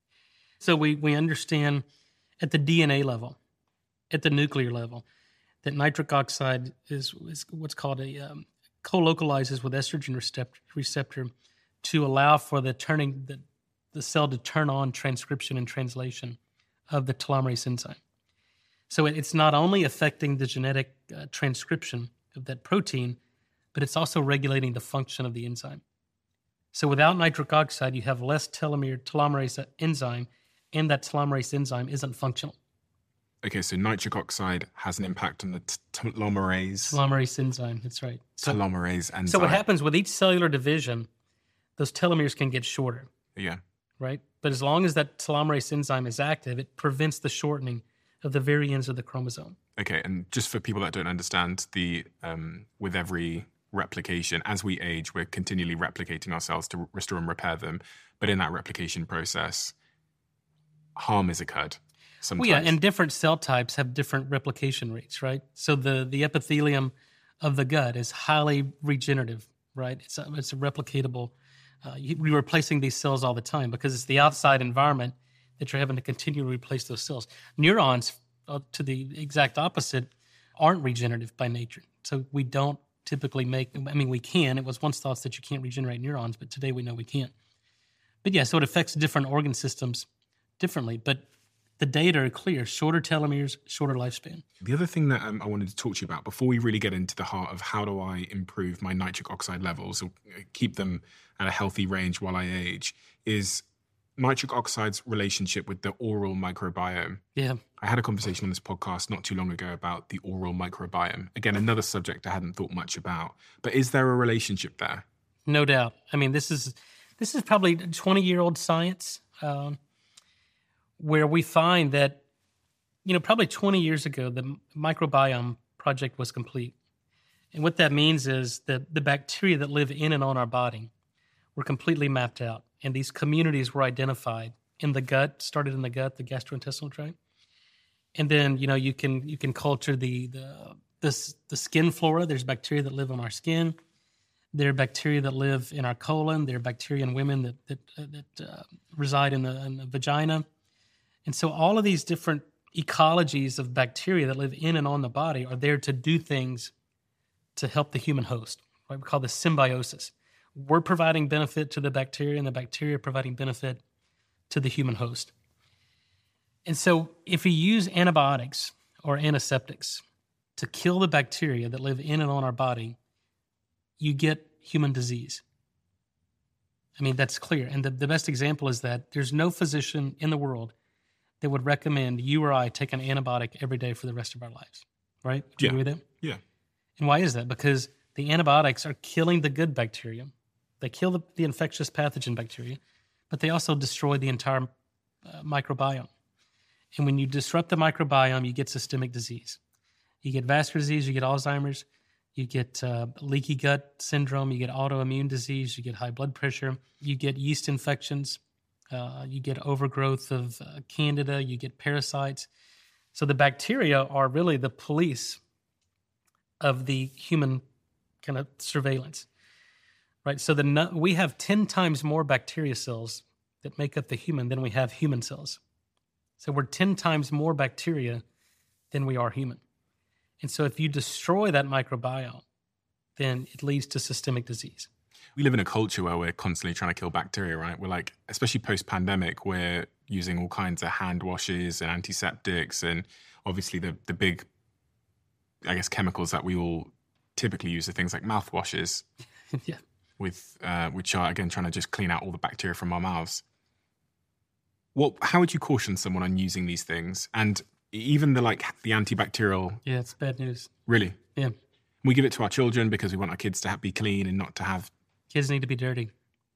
So we, we understand at the D N A level, at the nuclear level, that nitric oxide is, is what's called a um, co-localizes with estrogen receptor, receptor to allow for the turning the, the cell to turn on transcription and translation of the telomerase enzyme. So it's not only affecting the genetic uh, transcription of that protein, but it's also regulating the function of the enzyme. So without nitric oxide, you have less telomere telomerase enzyme, and that telomerase enzyme isn't functional. Okay, so nitric oxide has an impact on the t- telomerase. Telomerase enzyme, that's right. So, telomerase enzyme. So what happens with each cellular division, those telomeres can get shorter. Yeah. Right? But as long as that telomerase enzyme is active, it prevents the shortening of the very ends of the chromosome. Okay, and just for people that don't understand, the um, with every replication, as we age, we're continually replicating ourselves to restore and repair them. But in that replication process, harm is occurred sometimes. Well, yeah, and different cell types have different replication rates, right? So the, the epithelium of the gut is highly regenerative, right? It's a, it's a replicatable. Uh, you, you're replacing these cells all the time because it's the outside environment that you're having to continue to replace those cells. Neurons, uh, to the exact opposite, aren't regenerative by nature. So we don't typically make, I mean, we can. It was once thought that you can't regenerate neurons, but today we know we can't. But yeah, so it affects different organ systems differently. But the data are clear. Shorter telomeres, shorter lifespan. The other thing that um, I wanted to talk to you about before we really get into the heart of how do I improve my nitric oxide levels or keep them at a healthy range while I age is nitric oxide's relationship with the oral microbiome. Yeah. I had a conversation on this podcast not too long ago about the oral microbiome. Again, another subject I hadn't thought much about. But is there a relationship there? No doubt. I mean, this is this is probably twenty-year-old science um, where we find that, you know, probably twenty years ago, the microbiome project was complete. And what that means is that the bacteria that live in and on our body were completely mapped out. And these communities were identified in the gut, started in the gut, the gastrointestinal tract. And then, you know, you can you can culture the the the, the skin flora. There's bacteria that live on our skin. There are bacteria that live in our colon. There are bacteria in women that that, uh, that uh, reside in the, in the vagina. And so all of these different ecologies of bacteria that live in and on the body are there to do things to help the human host. Right? We call this symbiosis. We're providing benefit to the bacteria, and the bacteria are providing benefit to the human host. And so if we use antibiotics or antiseptics to kill the bacteria that live in and on our body, you get human disease. I mean, that's clear. And the, the best example is that there's no physician in the world that would recommend you or I take an antibiotic every day for the rest of our lives, right? Do you Yeah. agree with that? Yeah. And why is that? Because the antibiotics are killing the good bacteria. They kill the, the infectious pathogen bacteria, but they also destroy the entire uh, microbiome. And when you disrupt the microbiome, you get systemic disease. You get vascular disease, you get Alzheimer's, you get uh, leaky gut syndrome, you get autoimmune disease, you get high blood pressure, you get yeast infections, uh, you get overgrowth of uh, candida, you get parasites. So the bacteria are really the police of the human kind of surveillance, right? So the we have ten times more bacteria cells that make up the human than we have human cells. So we're ten times more bacteria than we are human. And so if you destroy that microbiome, then it leads to systemic disease. We live in a culture where we're constantly trying to kill bacteria, right? We're like, especially post-pandemic, we're using all kinds of hand washes and antiseptics and obviously the the big, I guess, chemicals that we all typically use are things like mouthwashes, yeah. with uh, which are, again, trying to just clean out all the bacteria from our mouths. What, how would you caution someone on using these things? And even the like the antibacterial... Yeah, it's bad news. Really? Yeah. We give it to our children because we want our kids to have, be clean and not to have... Kids need to be dirty.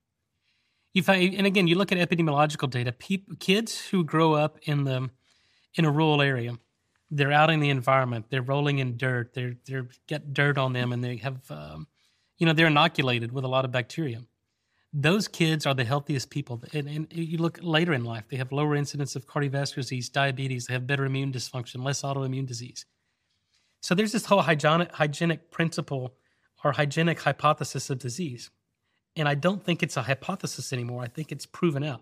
You find, and again, you look at epidemiological data. People, kids who grow up in the in a rural area, they're out in the environment. They're rolling in dirt. They're they're get dirt on them, and they have, um, you know, they're inoculated with a lot of bacteria. Those kids are the healthiest people. And, and you look later in life, they have lower incidence of cardiovascular disease, diabetes. They have better immune dysfunction, less autoimmune disease. So there's this whole hygienic, hygienic principle or hygienic hypothesis of disease. And I don't think it's a hypothesis anymore. I think it's proven out.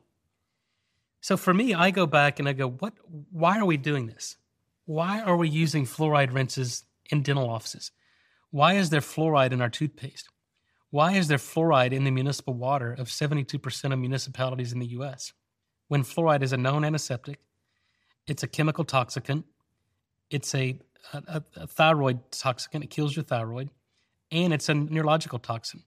So for me, I go back and I go, what? Why are we doing this? Why are we using fluoride rinses in dental offices? Why is there fluoride in our toothpaste? Why is there fluoride in the municipal water of seventy-two percent of municipalities in the U S? When fluoride is a known antiseptic, it's a chemical toxicant, it's a, a, a thyroid toxicant, it kills your thyroid, and it's a neurological toxin.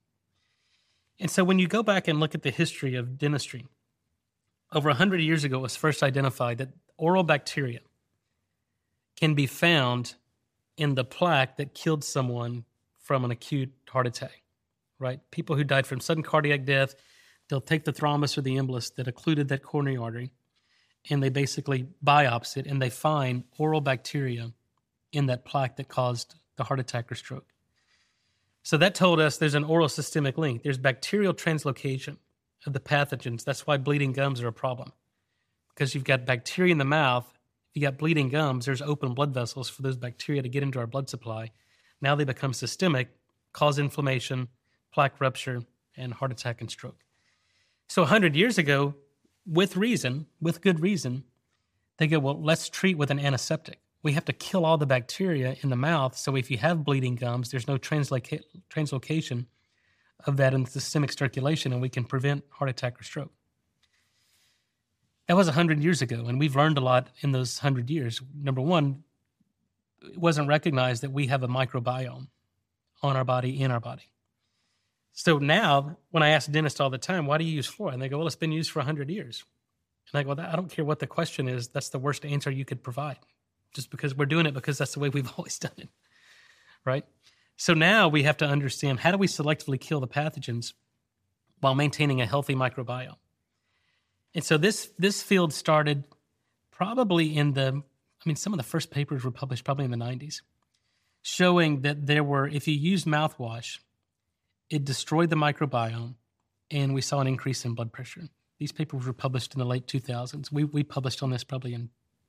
And so when you go back and look at the history of dentistry, over one hundred years ago it was first identified that oral bacteria can be found in the plaque that killed someone from an acute heart attack, right? People who died from sudden cardiac death, they'll take the thrombus or the embolus that occluded that coronary artery, and they basically biopsy it, and they find oral bacteria in that plaque that caused the heart attack or stroke. So that told us there's an oral systemic link. There's bacterial translocation of the pathogens. That's why bleeding gums are a problem, because you've got bacteria in the mouth. If you got bleeding gums, there's open blood vessels for those bacteria to get into our blood supply. Now they become systemic, cause inflammation, plaque rupture, and heart attack and stroke. So one hundred years ago, with reason, with good reason, they go, well, let's treat with an antiseptic. We have to kill all the bacteria in the mouth, so if you have bleeding gums, there's no transloca- translocation of that in the systemic circulation, and we can prevent heart attack or stroke. That was one hundred years ago, and we've learned a lot in those one hundred years. Number one, it wasn't recognized that we have a microbiome on our body, in our body. So now, when I ask dentists all the time, why do you use fluoride? And they go, well, it's been used for one hundred years. And I go, well, I don't care what the question is. That's the worst answer you could provide, just because we're doing it because that's the way we've always done it, right? So now we have to understand, how do we selectively kill the pathogens while maintaining a healthy microbiome? And so this this field started probably in the, I mean, some of the first papers were published probably in the nineties, showing that there were, if you use mouthwash, it destroyed the microbiome, and we saw an increase in blood pressure. These papers were published in the late two thousands. We we published on this probably in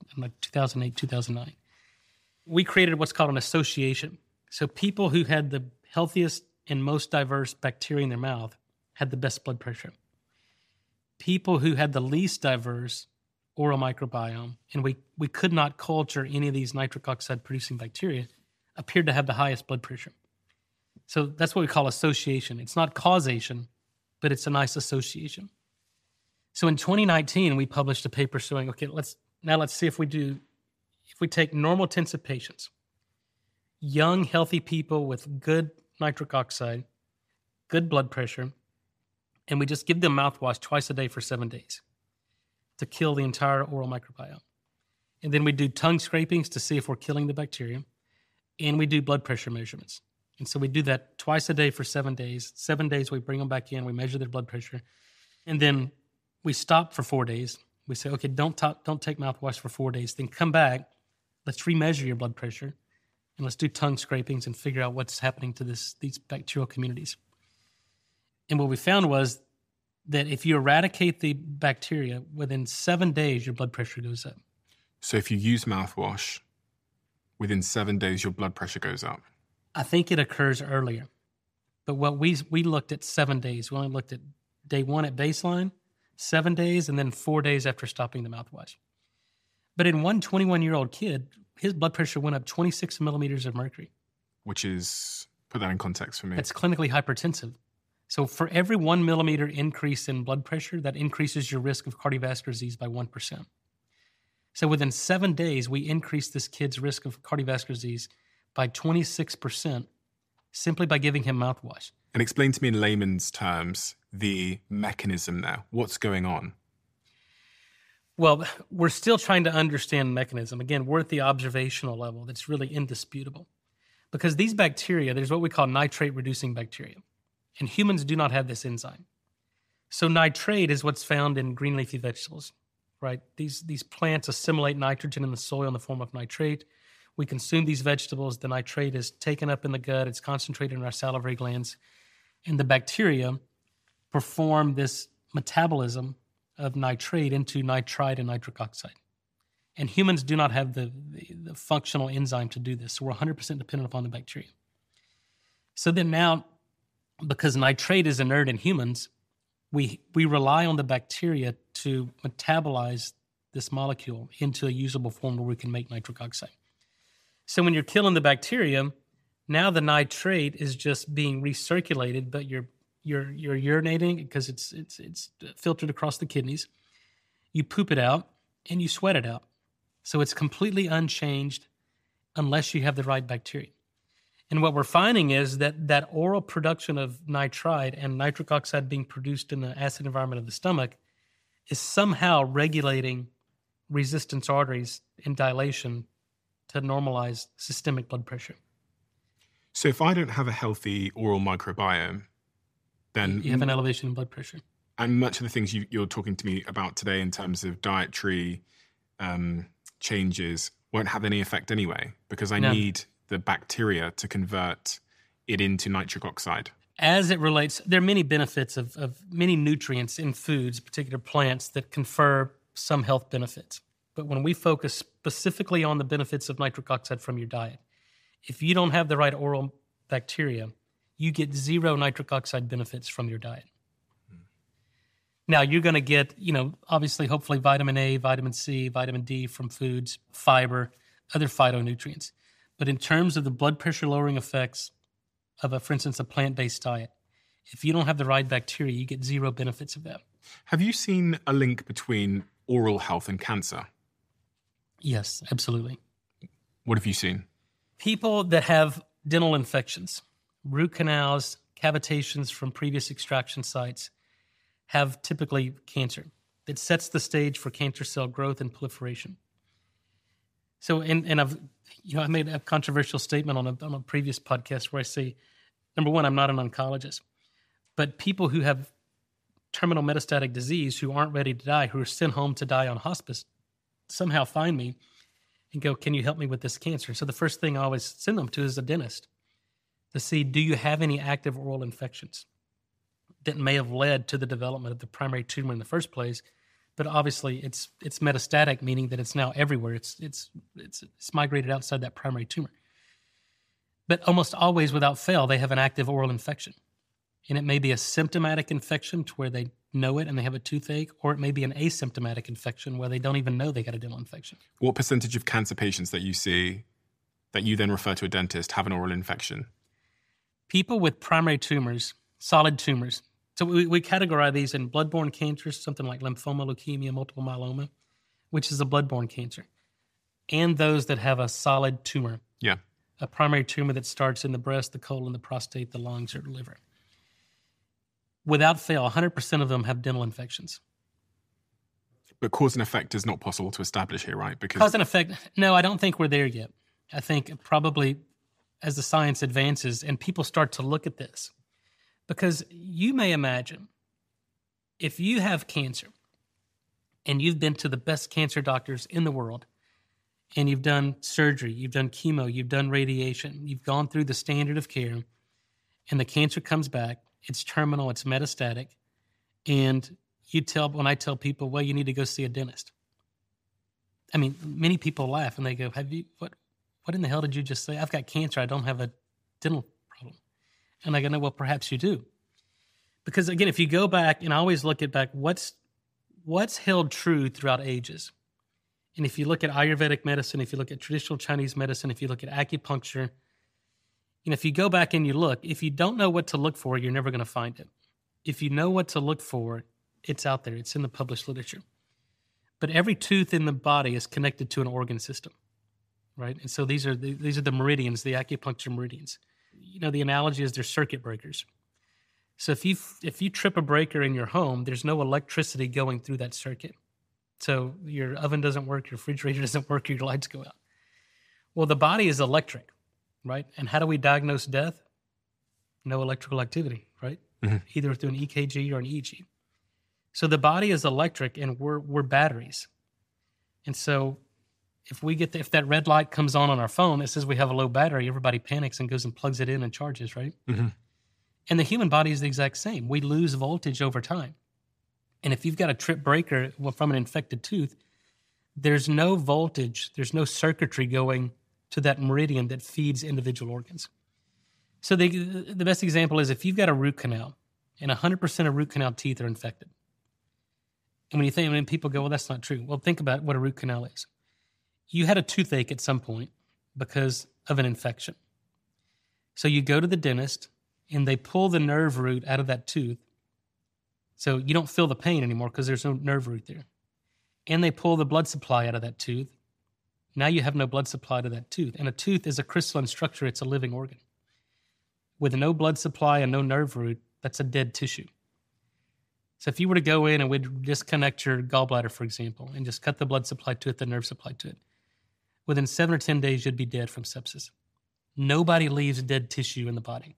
like two thousand eight, two thousand nine. We created what's called an association. So people who had the healthiest and most diverse bacteria in their mouth had the best blood pressure. People who had the least diverse oral microbiome, and we, we could not culture any of these nitric oxide producing bacteria, appeared to have the highest blood pressure. So that's what we call association. It's not causation, but it's a nice association. So in twenty nineteen, we published a paper showing, okay, let's now let's see if we do, if we take normal intensive patients, young, healthy people with good nitric oxide, good blood pressure, and we just give them mouthwash twice a day for seven days to kill the entire oral microbiome. And then we do tongue scrapings to see if we're killing the bacteria, and we do blood pressure measurements. And so we do that twice a day for seven days. Seven days, we bring them back in, we measure their blood pressure, and then we stop for four days. We say, okay, don't talk, don't take mouthwash for four days. Then come back, let's remeasure your blood pressure, and let's do tongue scrapings and figure out what's happening to this these bacterial communities. And what we found was that if you eradicate the bacteria, within seven days, your blood pressure goes up. So if you use mouthwash, within seven days, your blood pressure goes up? I think it occurs earlier. But what we we looked at seven days. We only looked at day one at baseline, seven days, and then four days after stopping the mouthwash. But in one twenty-one-year-old kid, his blood pressure went up twenty-six millimeters of mercury. Which is, put that in context for me. That's clinically hypertensive. So for every one millimeter increase in blood pressure, that increases your risk of cardiovascular disease by one percent. So within seven days, we increased this kid's risk of cardiovascular disease by twenty-six percent simply by giving him mouthwash. And explain to me in layman's terms the mechanism there. What's going on? Well, we're still trying to understand mechanism. Again, we're at the observational level that's really indisputable. Because these bacteria, there's what we call nitrate-reducing bacteria. And humans do not have this enzyme. So nitrate is what's found in green leafy vegetables, right? These, these plants assimilate nitrogen in the soil in the form of nitrate. We consume these vegetables. The nitrate is taken up in the gut. It's concentrated in our salivary glands. And the bacteria perform this metabolism of nitrate into nitrite and nitric oxide. And humans do not have the, the, the functional enzyme to do this. So we're one hundred percent dependent upon the bacteria. So then now, because nitrate is inert in humans, we we rely on the bacteria to metabolize this molecule into a usable form where we can make nitric oxide. So when you're killing the bacteria, now the nitrate is just being recirculated, but you're you're you're urinating because it's it's it's filtered across the kidneys. You poop it out and you sweat it out. So it's completely unchanged unless you have the right bacteria. And what we're finding is that that oral production of nitrite and nitric oxide being produced in the acid environment of the stomach is somehow regulating resistance arteries and dilation to normalize systemic blood pressure. So if I don't have a healthy oral microbiome, then... You have an elevation in blood pressure. And much of the things you, you're talking to me about today in terms of dietary um, changes won't have any effect anyway, because I No. need the bacteria to convert it into nitric oxide. As it relates, there are many benefits of, of many nutrients in foods, particular plants, that confer some health benefits. But when we focus specifically on the benefits of nitric oxide from your diet, if you don't have the right oral bacteria, you get zero nitric oxide benefits from your diet. Hmm. Now, you're going to get, you know, obviously, hopefully vitamin A, vitamin C, vitamin D from foods, fiber, other phytonutrients. But in terms of the blood pressure lowering effects of, a, for instance, a plant-based diet, if you don't have the right bacteria, you get zero benefits of that. Have you seen a link between oral health and cancer? Yes, absolutely. What have you seen? People that have dental infections, root canals, cavitations from previous extraction sites, have typically cancer. It sets the stage for cancer cell growth and proliferation. So, and, and I've, you know, I made a controversial statement on a, on a previous podcast where I say, number one, I'm not an oncologist, but people who have terminal metastatic disease who aren't ready to die, who are sent home to die on hospice, somehow find me and go, can you help me with this cancer? So the first thing I always send them to is a dentist to see, do you have any active oral infections that may have led to the development of the primary tumor in the first place but obviously it's it's metastatic, meaning that it's now everywhere. It's it's it's it's migrated outside that primary tumor. But almost always, without fail, they have an active oral infection. And it may be a symptomatic infection to where they know it and they have a toothache, or it may be an asymptomatic infection where they don't even know they got a dental infection. What percentage of cancer patients that you see that you then refer to a dentist have an oral infection? People with primary tumors, solid tumors. So we, we categorize these in bloodborne cancers, something like lymphoma, leukemia, multiple myeloma, which is a bloodborne cancer, and those that have a solid tumor. Yeah. A primary tumor that starts in the breast, the colon, the prostate, the lungs, or the liver. Without fail, one hundred percent of them have dental infections. But cause and effect is not possible to establish here, right? Because cause and effect, no, I don't think we're there yet. I think probably as the science advances and people start to look at this, because you may imagine if you have cancer and you've been to the best cancer doctors in the world, and you've done surgery, you've done chemo, you've done radiation, you've gone through the standard of care, and the cancer comes back, it's terminal, it's metastatic, and you tell, when I tell people, well, you need to go see a dentist. I mean, many people laugh and they go, have you, what, what in the hell did you just say? I've got cancer, I don't have a dental problem. And I go, no, well, perhaps you do. Because again, if you go back, and I always look at back, what's, what's held true throughout ages? And if you look at Ayurvedic medicine, if you look at traditional Chinese medicine, if you look at acupuncture, you know, if you go back and you look, if you don't know what to look for, you're never going to find it. If you know what to look for, it's out there. It's in the published literature. But every tooth in the body is connected to an organ system, right? And so these are the, these are the meridians, the acupuncture meridians. You know, the analogy is they're circuit breakers. So if you if you trip a breaker in your home, there's no electricity going through that circuit. So your oven doesn't work, your refrigerator doesn't work, your lights go out. Well, the body is electric, right? And how do we diagnose death? No electrical activity, right? Mm-hmm. Either through an E K G or an E E G. So the body is electric, and we're we're batteries. And so if we get the, if that red light comes on on our phone that says we have a low battery, everybody panics and goes and plugs it in and charges, right? Mm-hmm. And the human body is the exact same. We lose voltage over time. And if you've got a trip breaker from an infected tooth, there's no voltage, there's no circuitry going to that meridian that feeds individual organs. So the, the best example is if you've got a root canal, and one hundred percent of root canal teeth are infected. And when you think, when people go, well, that's not true. Well, think about what a root canal is. You had a toothache at some point because of an infection. So you go to the dentist, and they pull the nerve root out of that tooth. So you don't feel the pain anymore because there's no nerve root there. And they pull the blood supply out of that tooth. Now you have no blood supply to that tooth. And a tooth is a crystalline structure. It's a living organ. With no blood supply and no nerve root, that's a dead tissue. So if you were to go in and we'd disconnect your gallbladder, for example, and just cut the blood supply to it, the nerve supply to it, within seven or ten days, you'd be dead from sepsis. Nobody leaves dead tissue in the body.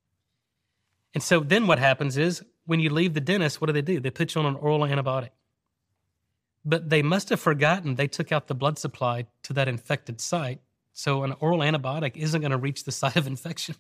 And so then what happens is, when you leave the dentist, what do they do? They put you on an oral antibiotic. But they must have forgotten they took out the blood supply to that infected site, so an oral antibiotic isn't going to reach the site of infection.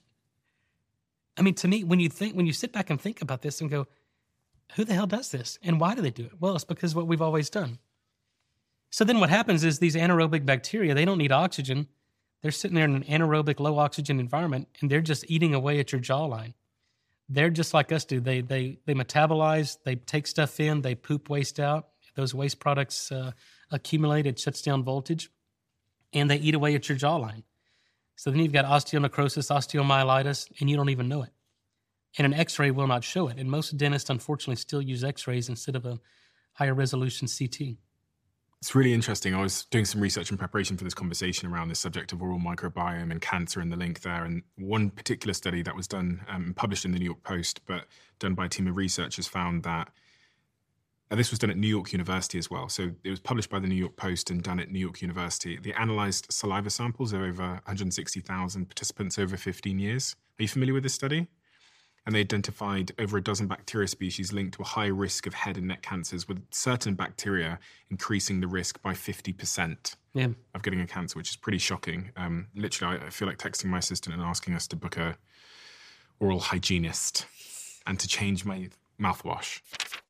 I mean, to me, when you think, when you sit back and think about this and go, who the hell does this? And why do they do it? Well, it's because of what we've always done. So then what happens is these anaerobic bacteria, they don't need oxygen. They're sitting there in an anaerobic, low oxygen environment, and they're just eating away at your jawline. They're just like us do. They they they metabolize, they take stuff in, they poop waste out. Those waste products uh, accumulate, it shuts down voltage, and they eat away at your jawline. So then you've got osteonecrosis, osteomyelitis, and you don't even know it. And an X-ray will not show it. And most dentists, unfortunately, still use X-rays instead of a higher resolution C T. It's really interesting. I was doing some research in preparation for this conversation around this subject of oral microbiome and cancer and the link there. And one particular study that was done, um, published in the New York Post, but done by a team of researchers, found that, and this was done at New York University as well. So it was published by the New York Post and done at New York University. They analyzed saliva samples of over one hundred sixty thousand participants over fifteen years. Are you familiar with this study? And they identified over a dozen bacteria species linked to a high risk of head and neck cancers, with certain bacteria increasing the risk by fifty percent yeah. of getting a cancer, which is pretty shocking. Um, literally, I feel like texting my assistant and asking us to book a oral hygienist and to change my mouthwash.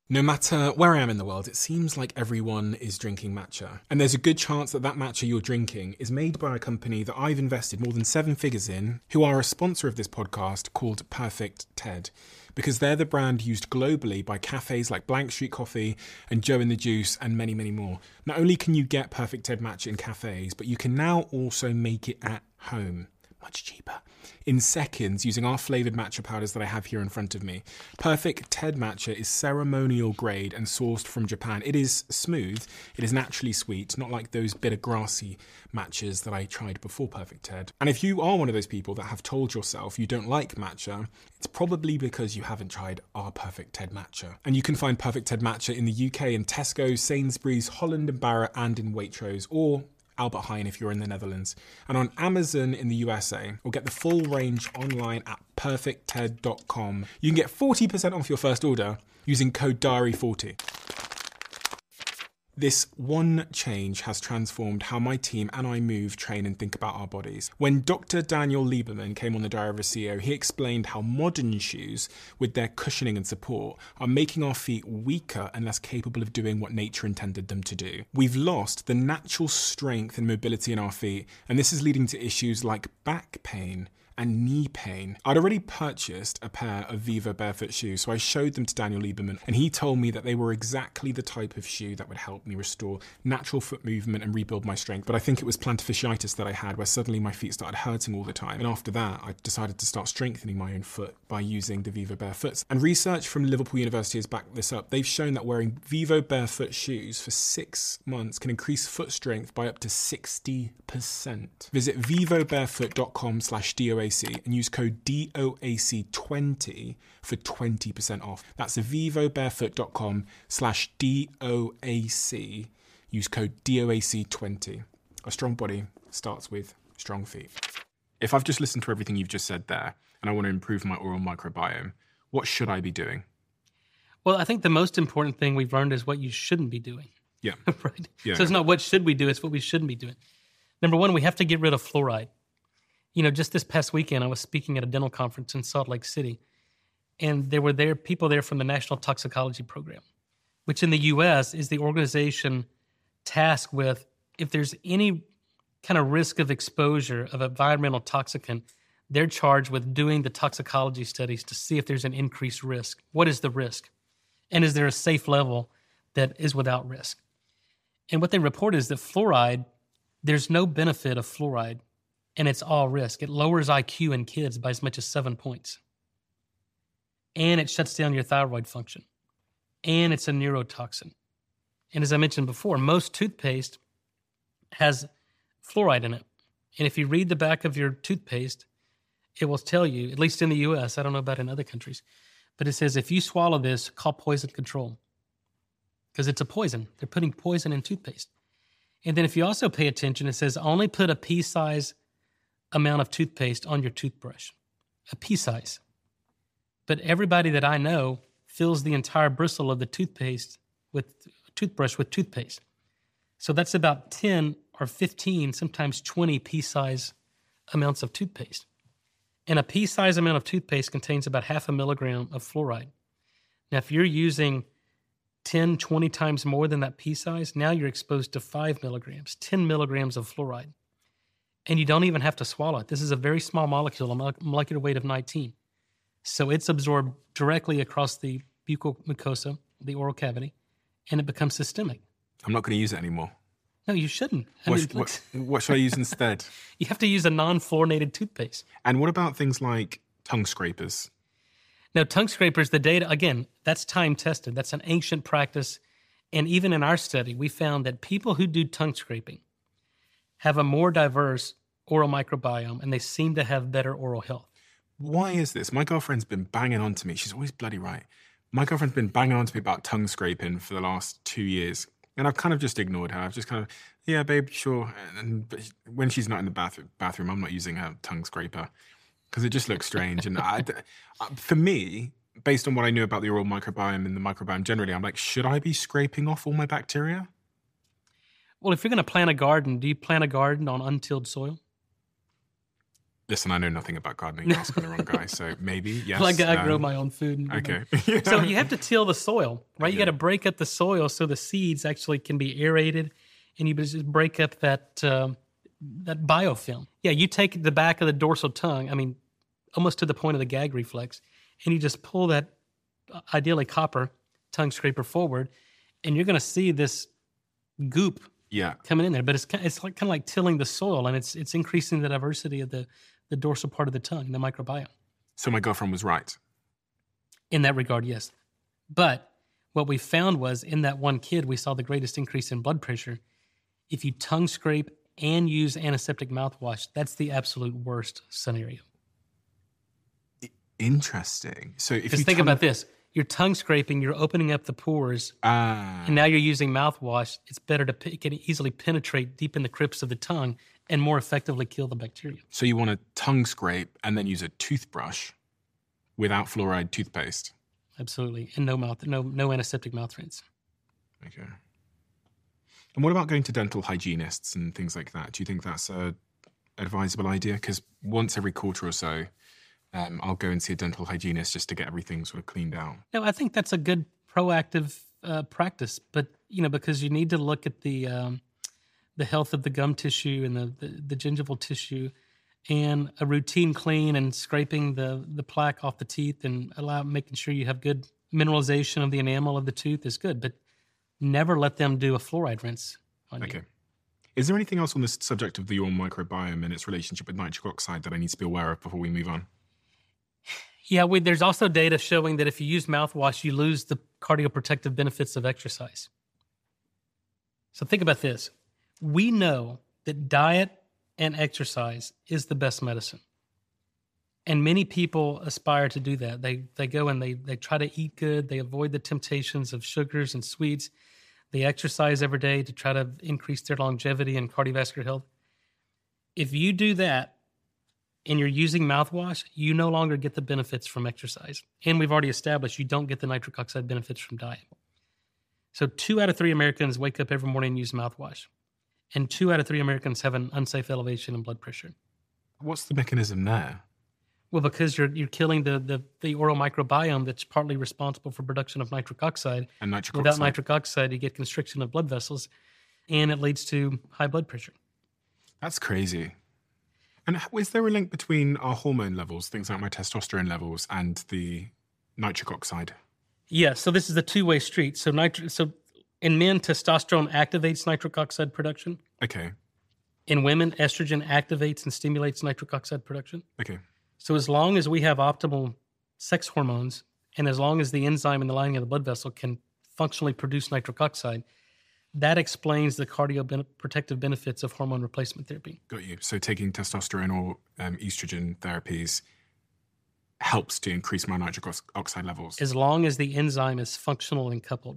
No matter where I am in the world, it seems like everyone is drinking matcha. And there's a good chance that that matcha you're drinking is made by a company that I've invested more than seven figures in, who are a sponsor of this podcast, called Perfect Ted. Because they're the brand used globally by cafes like Blank Street Coffee and Joe and the Juice and many, many more. Not only can you get Perfect Ted matcha in cafes, but you can now also make it at home. Much cheaper. In seconds, using our flavoured matcha powders that I have here in front of me. Perfect Ted matcha is ceremonial grade and sourced from Japan. It is smooth, it is naturally sweet, not like those bitter grassy matchas that I tried before Perfect Ted. And if you are one of those people that have told yourself you don't like matcha, it's probably because you haven't tried our Perfect Ted matcha. And you can find Perfect Ted matcha in the U K in Tesco, Sainsbury's, Holland and Barrett, and in Waitrose, or Albert Heijn if you're in the Netherlands, and on Amazon in the U S A, or get the full range online at perfect ted dot com. You can get forty percent off your first order using code diary forty. This one change has transformed how my team and I move, train and think about our bodies. When Doctor Daniel Lieberman came on the Diary of a C E O, he explained how modern shoes, with their cushioning and support, are making our feet weaker and less capable of doing what nature intended them to do. We've lost the natural strength and mobility in our feet, and this is leading to issues like back pain and knee pain. I'd already purchased a pair of Vivo barefoot shoes, so I showed them to Daniel Lieberman, and he told me that they were exactly the type of shoe that would help me restore natural foot movement and rebuild my strength. But I think it was plantar fasciitis that I had, where suddenly my feet started hurting all the time. And after that, I decided to start strengthening my own foot by using the Vivo Barefoots. And research from Liverpool University has backed this up. They've shown that wearing Vivo Barefoot shoes for six months can increase foot strength by up to sixty percent. Visit vivobarefoot.com slash DOAC and use code D O A C twenty for twenty percent off. That's vivobarefoot.com slash D O A C. Use code D O A C twenty. A strong body starts with strong feet. If I've just listened to everything you've just said there, and I want to improve my oral microbiome, what should I be doing? Well, I think the most important thing we've learned is what you shouldn't be doing. Yeah. Right? Yeah. So it's not what should we do, it's what we shouldn't be doing. Number one, we have to get rid of fluoride. You know, just this past weekend, I was speaking at a dental conference in Salt Lake City, and there were there people there from the National Toxicology Program, which in the U S is the organization tasked with, if there's any kind of risk of exposure of environmental toxicant, they're charged with doing the toxicology studies to see if there's an increased risk. What is the risk? And is there a safe level that is without risk? And what they report is that fluoride, there's no benefit of fluoride, and it's all risk. It lowers I Q in kids by as much as seven points. And it shuts down your thyroid function. And it's a neurotoxin. And as I mentioned before, most toothpaste has fluoride in it. And if you read the back of your toothpaste, it will tell you, at least in the U S, I don't know about in other countries, but it says if you swallow this, call poison control. Because it's a poison. They're putting poison in toothpaste. And then if you also pay attention, it says only put a pea-size amount of toothpaste on your toothbrush. A pea size. But everybody that I know fills the entire bristle of the toothpaste with toothbrush with toothpaste. So that's about ten or fifteen, sometimes twenty pea-size amounts of toothpaste. And a pea-size amount of toothpaste contains about half a milligram of fluoride. Now, if you're using ten, twenty times more than that pea size, now you're exposed to five milligrams, ten milligrams of fluoride. And you don't even have to swallow it. This is a very small molecule, a molecular weight of nineteen. So it's absorbed directly across the buccal mucosa, the oral cavity, and it becomes systemic. I'm not going to use it anymore. No, you shouldn't. I What, mean, what, what should I use instead? You have to use a non-fluorinated toothpaste. And what about things like tongue scrapers? Now, tongue scrapers, the data, again, that's time-tested. That's an ancient practice. And even in our study, we found that people who do tongue scraping have a more diverse oral microbiome, and they seem to have better oral health. Why is this? My girlfriend's been banging on to me. She's always bloody right. My girlfriend's been banging on to me about tongue scraping for the last two years. And I've kind of just ignored her. I've just kind of, yeah, babe, sure. And but when she's not in the bathroom, bathroom, I'm not using her tongue scraper because it just looks strange. And I, for me, based on what I knew about the oral microbiome and the microbiome generally, I'm like, should I be scraping off all my bacteria? Well, if you're going to plant a garden, do you plant a garden on untilled soil? Listen, I know nothing about gardening. You're asking the wrong guy. So maybe, yes. Like I no. grow my own food. And, Okay. So you have to till the soil, right? Okay. You got to break up the soil so the seeds actually can be aerated, and you just break up that um, that biofilm. Yeah, you take the back of the dorsal tongue, I mean, almost to the point of the gag reflex, and you just pull that, uh, ideally copper, tongue scraper forward, and you're going to see this goop Yeah. coming in there. But it's ki- it's like, kind of like tilling the soil, and it's it's increasing the diversity of the, the dorsal part of the tongue, the microbiome. So my girlfriend was right. In that regard, yes. But what we found was in that one kid, we saw the greatest increase in blood pressure. If you tongue scrape and use antiseptic mouthwash, that's the absolute worst scenario. Interesting. So if Because you think tongue- about this. You're tongue scraping, you're opening up the pores, Ah. and now you're using mouthwash. It's better to p- it can easily penetrate deep in the crypts of the tongue and more effectively kill the bacteria. So you want to tongue scrape and then use a toothbrush without fluoride toothpaste. Absolutely. And no mouth, no no antiseptic mouth rinse. Okay. And what about going to dental hygienists and things like that? Do you think that's a advisable idea? Because once every quarter or so, um, I'll go and see a dental hygienist just to get everything sort of cleaned out. No, I think that's a good proactive uh, practice, but you know, because you need to look at the um, the health of the gum tissue and the, the, the gingival tissue, and a routine clean and scraping the the plaque off the teeth and allow making sure you have good mineralization of the enamel of the tooth is good, but never let them do a fluoride rinse on Okay. you. Is there anything else on this subject of the oral microbiome and its relationship with nitric oxide that I need to be aware of before we move on? Yeah, we, there's also data showing that if you use mouthwash, you lose the cardioprotective benefits of exercise. So think about this. We know that diet and exercise is the best medicine. And many people aspire to do that. They they go and they they try to eat good. They avoid the temptations of sugars and sweets. They exercise every day to try to increase their longevity and cardiovascular health. If you do that and you're using mouthwash, you no longer get the benefits from exercise. And we've already established you don't get the nitric oxide benefits from diet. So two out of three Americans wake up every morning and use mouthwash. And two out of three Americans have an unsafe elevation in blood pressure. What's the mechanism there? Well, because you're you're killing the, the, the oral microbiome that's partly responsible for production of nitric oxide. And nitric Without oxide. nitric oxide, you get constriction of blood vessels, and it leads to high blood pressure. That's crazy. And h- is there a link between our hormone levels, things like my testosterone levels, and the nitric oxide? Yeah, so this is a two-way street. So nitri- so in men, testosterone activates nitric oxide production. Okay. In women, estrogen activates and stimulates nitric oxide production. Okay. So as long as we have optimal sex hormones, and as long as the enzyme in the lining of the blood vessel can functionally produce nitric oxide, that explains the cardioprotective benefits of hormone replacement therapy. Got you. So taking testosterone or um, estrogen therapies helps to increase my nitric ox- oxide levels. As long as the enzyme is functional and coupled,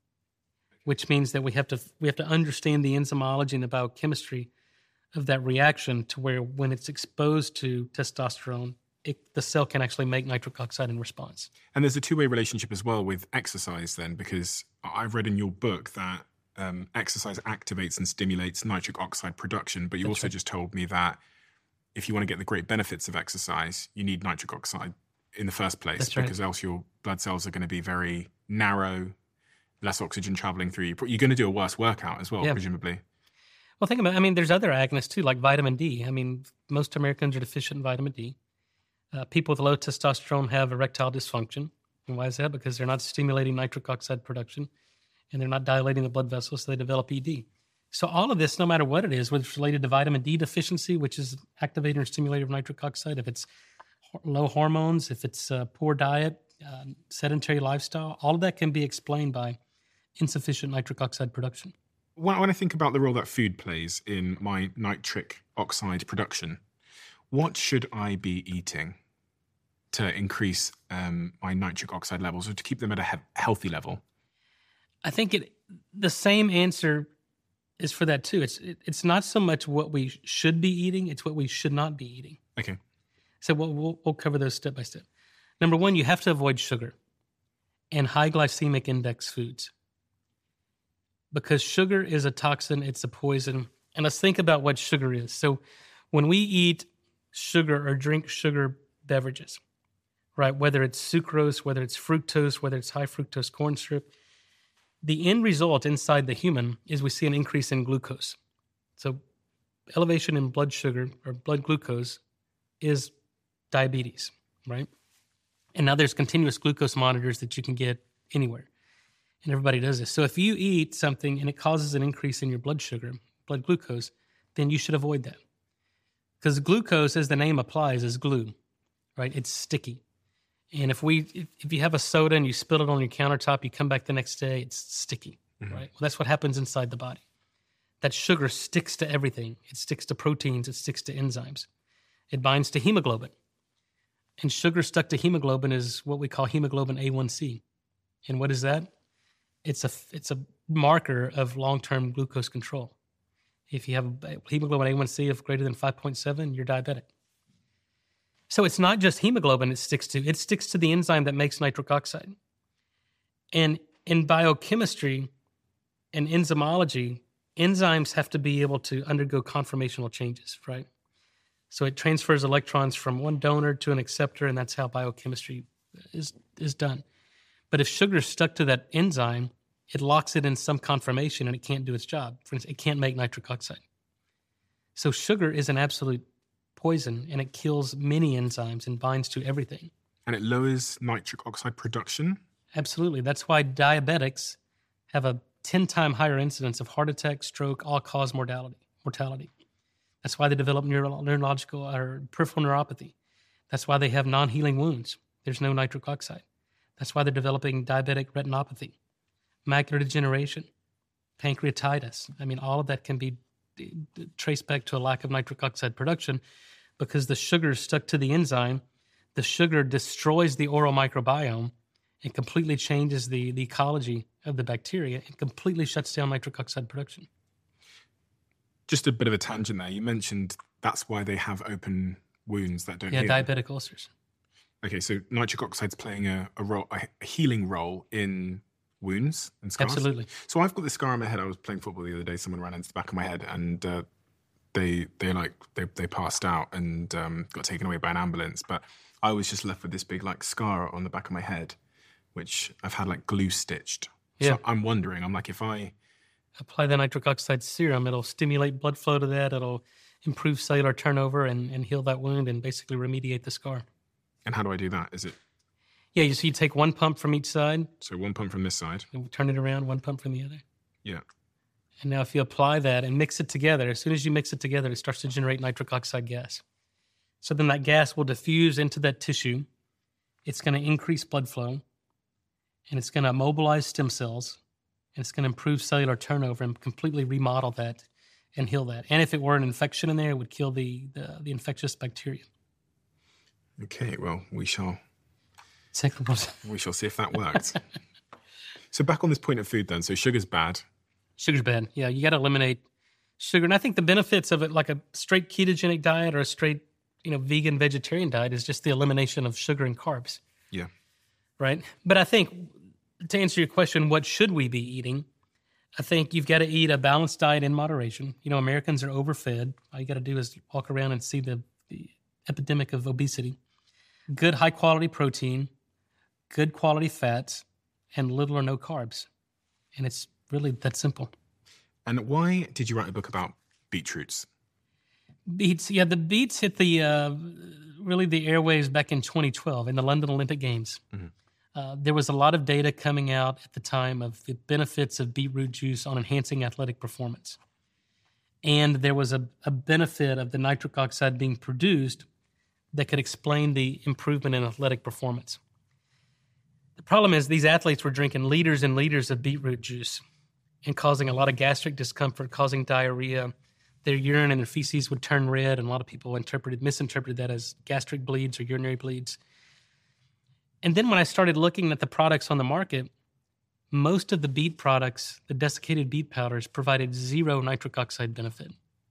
which means that we have to we have to understand the enzymology and the biochemistry of that reaction to where when it's exposed to testosterone, it, the cell can actually make nitric oxide in response. And there's a two-way relationship as well with exercise then, because I've read in your book that um, exercise activates and stimulates nitric oxide production, but you That's also right. just told me that if you want to get the great benefits of exercise, you need nitric oxide in the first place, That's right. because else your blood cells are going to be very narrow, less oxygen traveling through you. You're going to do a worse workout as well, Yeah. presumably. Well, think about it. I mean, there's other agonists too, like vitamin D. I mean, most Americans are deficient in vitamin D. Uh, people with low testosterone have erectile dysfunction. And why is that? Because they're not stimulating nitric oxide production and they're not dilating the blood vessels, so they develop E D. So all of this, no matter what it is, whether it's related to vitamin D deficiency, which is activator and stimulator of nitric oxide, if it's ho- low hormones, if it's uh, poor diet, uh, sedentary lifestyle, all of that can be explained by insufficient nitric oxide production. When when I think about the role that food plays in my nitric oxide production, what should I be eating to increase um, my nitric oxide levels or to keep them at a he- healthy level? I think it the same answer is for that too. It's it, it's not so much what we should be eating; it's what we should not be eating. Okay. So we'll we'll, we'll cover those step by step. Number one, you have to avoid sugar and high glycemic index foods because sugar is a toxin; it's a poison. And let's think about what sugar is. So when we eat sugar or drink sugar beverages, right? Whether it's sucrose, whether it's fructose, whether it's high fructose corn syrup, the end result inside the human is we see an increase in glucose. So elevation in blood sugar or blood glucose is diabetes, right? And now there's continuous glucose monitors that you can get anywhere. And everybody does this. So if you eat something and it causes an increase in your blood sugar, blood glucose, then you should avoid that. Because glucose, as the name applies, is glue, right? It's sticky. And if we, if, if you have a soda and you spill it on your countertop, you come back the next day, it's sticky, mm-hmm. right? Well, that's what happens inside the body. That sugar sticks to everything. It sticks to proteins. It sticks to enzymes. It binds to hemoglobin. And sugar stuck to hemoglobin is what we call hemoglobin A one C. And what is that? It's a, it's a marker of long-term glucose control. If you have a hemoglobin A one C of greater than five point seven, you're diabetic. So it's not just hemoglobin it sticks to. It sticks to the enzyme that makes nitric oxide. And in biochemistry and enzymology, enzymes have to be able to undergo conformational changes, right? So it transfers electrons from one donor to an acceptor, and that's how biochemistry is, is done. But if sugar is stuck to that enzyme, it locks it in some conformation and it can't do its job. For instance, it can't make nitric oxide. So sugar is an absolute poison, and it kills many enzymes and binds to everything. And it lowers nitric oxide production? Absolutely. That's why diabetics have a ten-time higher incidence of heart attack, stroke, all-cause mortality. mortality. That's why they develop neuro- neurological or peripheral neuropathy. That's why they have non-healing wounds. There's no nitric oxide. That's why they're developing diabetic retinopathy, macular degeneration, pancreatitis. I mean, all of that can be traced back to a lack of nitric oxide production because the sugar is stuck to the enzyme. The sugar destroys the oral microbiome and completely changes the, the ecology of the bacteria and completely shuts down nitric oxide production. Just a bit of a tangent there. You mentioned that's why they have open wounds that don't yeah, heal. Yeah, diabetic ulcers. Okay, so nitric oxide's playing a, a, role, a healing role in wounds and scars? Absolutely. So I've got this scar on my head. I was playing football the other day. Someone ran into the back of my head and uh, they they like they, they passed out and um, got taken away by an ambulance. But I was just left with this big like scar on the back of my head, which I've had like glue stitched. Yeah. So I'm wondering, I'm like, if I... apply the nitric oxide serum, it'll stimulate blood flow to that. It'll improve cellular turnover and, and heal that wound and basically remediate the scar. And how do I do that? Is it... Yeah, you so you take one pump from each side. So one pump from this side. And turn it around, one pump from the other. Yeah. And now if you apply that and mix it together, as soon as you mix it together, it starts to generate nitric oxide gas. So then that gas will diffuse into that tissue. It's going to increase blood flow. And it's going to mobilize stem cells. And it's going to improve cellular turnover and completely remodel that and heal that. And if it were an infection in there, it would kill the, the, the infectious bacteria. Okay, well, we shall... We shall see if that works. So back on this point of food then. So sugar's bad. Sugar's bad. Yeah, you got to eliminate sugar. And I think the benefits of it, like a straight ketogenic diet or a straight, you know, vegan vegetarian diet, is just the elimination of sugar and carbs. Yeah. Right? But I think to answer your question, what should we be eating? I think you've got to eat a balanced diet in moderation. You know, Americans are overfed. All you got to do is walk around and see the, the epidemic of obesity. Good high-quality protein, good quality fats, and little or no carbs. And it's really that simple. And why did you write a book about beetroots? Beets, yeah, the beets hit the uh, really the airwaves back in twenty twelve in the London Olympic Games. Mm-hmm. Uh, there was a lot of data coming out at the time of the benefits of beetroot juice on enhancing athletic performance. And there was a, a benefit of the nitric oxide being produced that could explain the improvement in athletic performance. The problem is these athletes were drinking liters and liters of beetroot juice and causing a lot of gastric discomfort, causing diarrhea. Their urine and their feces would turn red, and a lot of people interpreted, misinterpreted that as gastric bleeds or urinary bleeds. And then when I started looking at the products on the market, most of the beet products, the desiccated beet powders, provided zero nitric oxide benefit.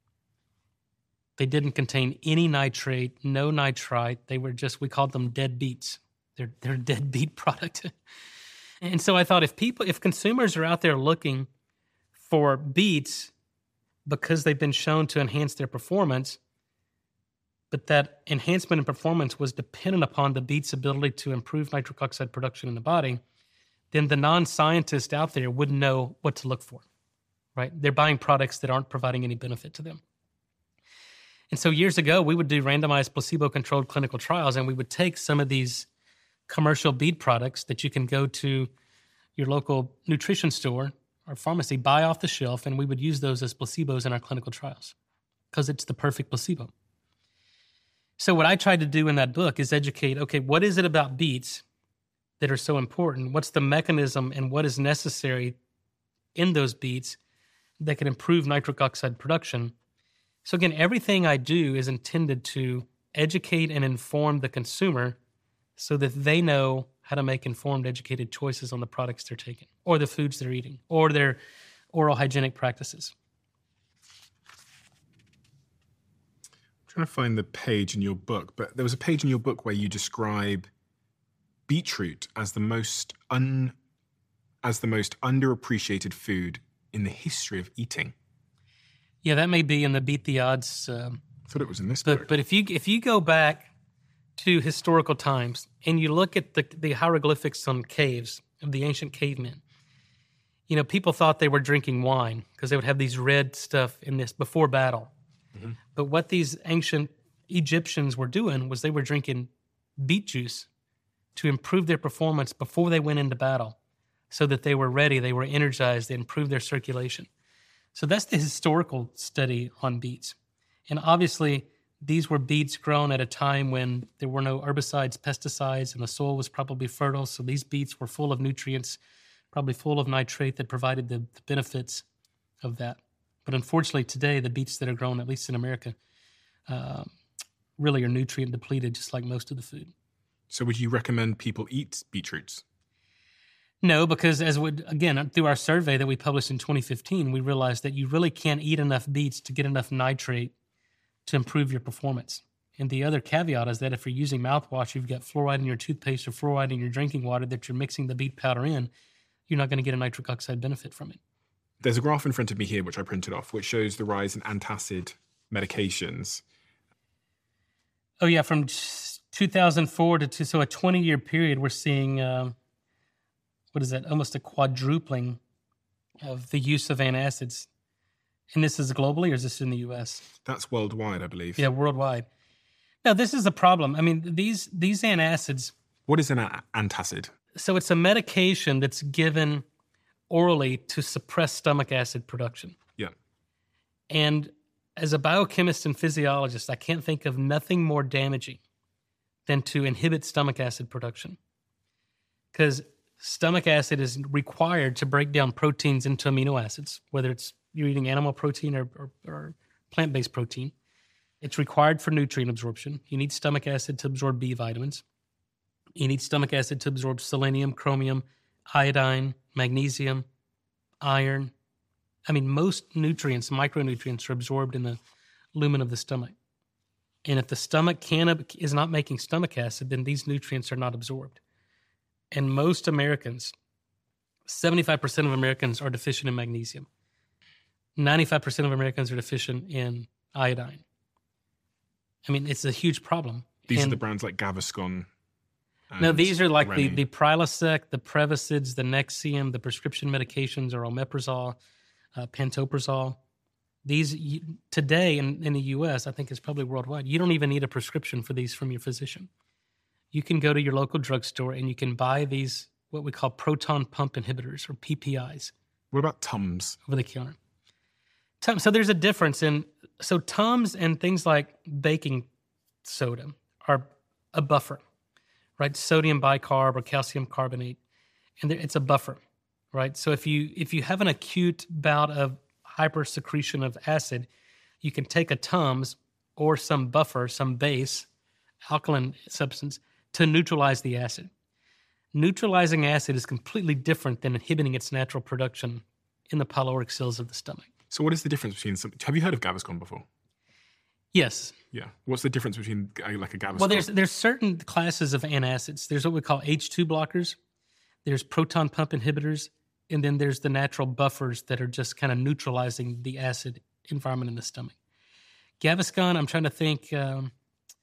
They didn't contain any nitrate, no nitrite. They were just, we called them dead beets. They're, they're a dead beet product. And so I thought if people, if consumers are out there looking for beets because they've been shown to enhance their performance, but that enhancement in performance was dependent upon the beet's ability to improve nitric oxide production in the body, then the non-scientist out there wouldn't know what to look for, right? They're buying products that aren't providing any benefit to them. And so years ago, we would do randomized placebo-controlled clinical trials, and we would take some of these commercial beet products that you can go to your local nutrition store or pharmacy, buy off the shelf, and we would use those as placebos in our clinical trials because it's the perfect placebo. So what I tried to do in that book is educate, okay, what is it about beets that are so important? What's the mechanism and what is necessary in those beets that can improve nitric oxide production? So again, everything I do is intended to educate and inform the consumer so that they know how to make informed, educated choices on the products they're taking or the foods they're eating or their oral hygienic practices. I'm trying to find the page in your book, but there was a page in your book where you describe beetroot as the most un, as the most underappreciated food in the history of eating. Yeah, that may be in the Beat the Odds. Um, I thought it was in this but, book. But if you if you go back to historical times and you look at the, the hieroglyphics on caves of the ancient cavemen, you know, people thought they were drinking wine because they would have these red stuff in this before battle. Mm-hmm. But what these ancient Egyptians were doing was they were drinking beet juice to improve their performance before they went into battle so that they were ready, they were energized, they improved their circulation. So that's the historical study on beets. And obviously, these were beets grown at a time when there were no herbicides, pesticides, and the soil was probably fertile. So these beets were full of nutrients, probably full of nitrate that provided the, the benefits of that. But unfortunately, today, the beets that are grown, at least in America, uh, really are nutrient depleted, just like most of the food. So would you recommend people eat beetroots? No, because as would again, through our survey that we published in twenty fifteen, we realized that you really can't eat enough beets to get enough nitrate to improve your performance. And the other caveat is that if you're using mouthwash, you've got fluoride in your toothpaste or fluoride in your drinking water that you're mixing the beet powder in, you're not going to get a nitric oxide benefit from it. There's a graph in front of me here, which I printed off, which shows the rise in antacid medications. Oh, yeah, from two thousand four to two, so a twenty-year period, we're seeing, um, what is that, almost a quadrupling of the use of antacids. And this is globally, or is this in the U S? That's worldwide, I believe. Yeah, worldwide. Now, this is a problem. I mean, these these antacids... What is an a- antacid? So it's a medication that's given orally to suppress stomach acid production. Yeah. And as a biochemist and physiologist, I can't think of nothing more damaging than to inhibit stomach acid production. Because stomach acid is required to break down proteins into amino acids, whether it's you're eating animal protein or, or, or plant-based protein. It's required for nutrient absorption. You need stomach acid to absorb B vitamins. You need stomach acid to absorb selenium, chromium, iodine, magnesium, iron. I mean, most nutrients, micronutrients, are absorbed in the lumen of the stomach. And if the stomach can, is not making stomach acid, then these nutrients are not absorbed. And most Americans, seventy-five percent of Americans are deficient in magnesium. ninety-five percent of Americans are deficient in iodine. I mean, it's a huge problem. These and are the brands like Gaviscon. No, these are like Remy. the, the Prilosec, the Previcids, the Nexium, the prescription medications are omeprazole, uh, pantoprazole. These, today in, in the U S, I think it's probably worldwide, you don't even need a prescription for these from your physician. You can go to your local drugstore and you can buy these, what we call proton pump inhibitors, or P P Is. What about Tums? Over the counter. Tums, so there's a difference in, so Tums and things like baking soda are a buffer, right? Sodium bicarb or calcium carbonate, and it's a buffer, right? So if you if you have an acute bout of hypersecretion of acid, you can take a Tums or some buffer, some base, alkaline substance, to neutralize the acid. Neutralizing acid is completely different than inhibiting its natural production in the pyloric cells of the stomach. So what is the difference between some... Have you heard of Gaviscon before? Yes. Yeah. What's the difference between uh, like a Gaviscon? Well, there's there's certain classes of antacids. There's what we call H two blockers. There's proton pump inhibitors. And then there's the natural buffers that are just kind of neutralizing the acid environment in the stomach. Gaviscon, I'm trying to think... Um,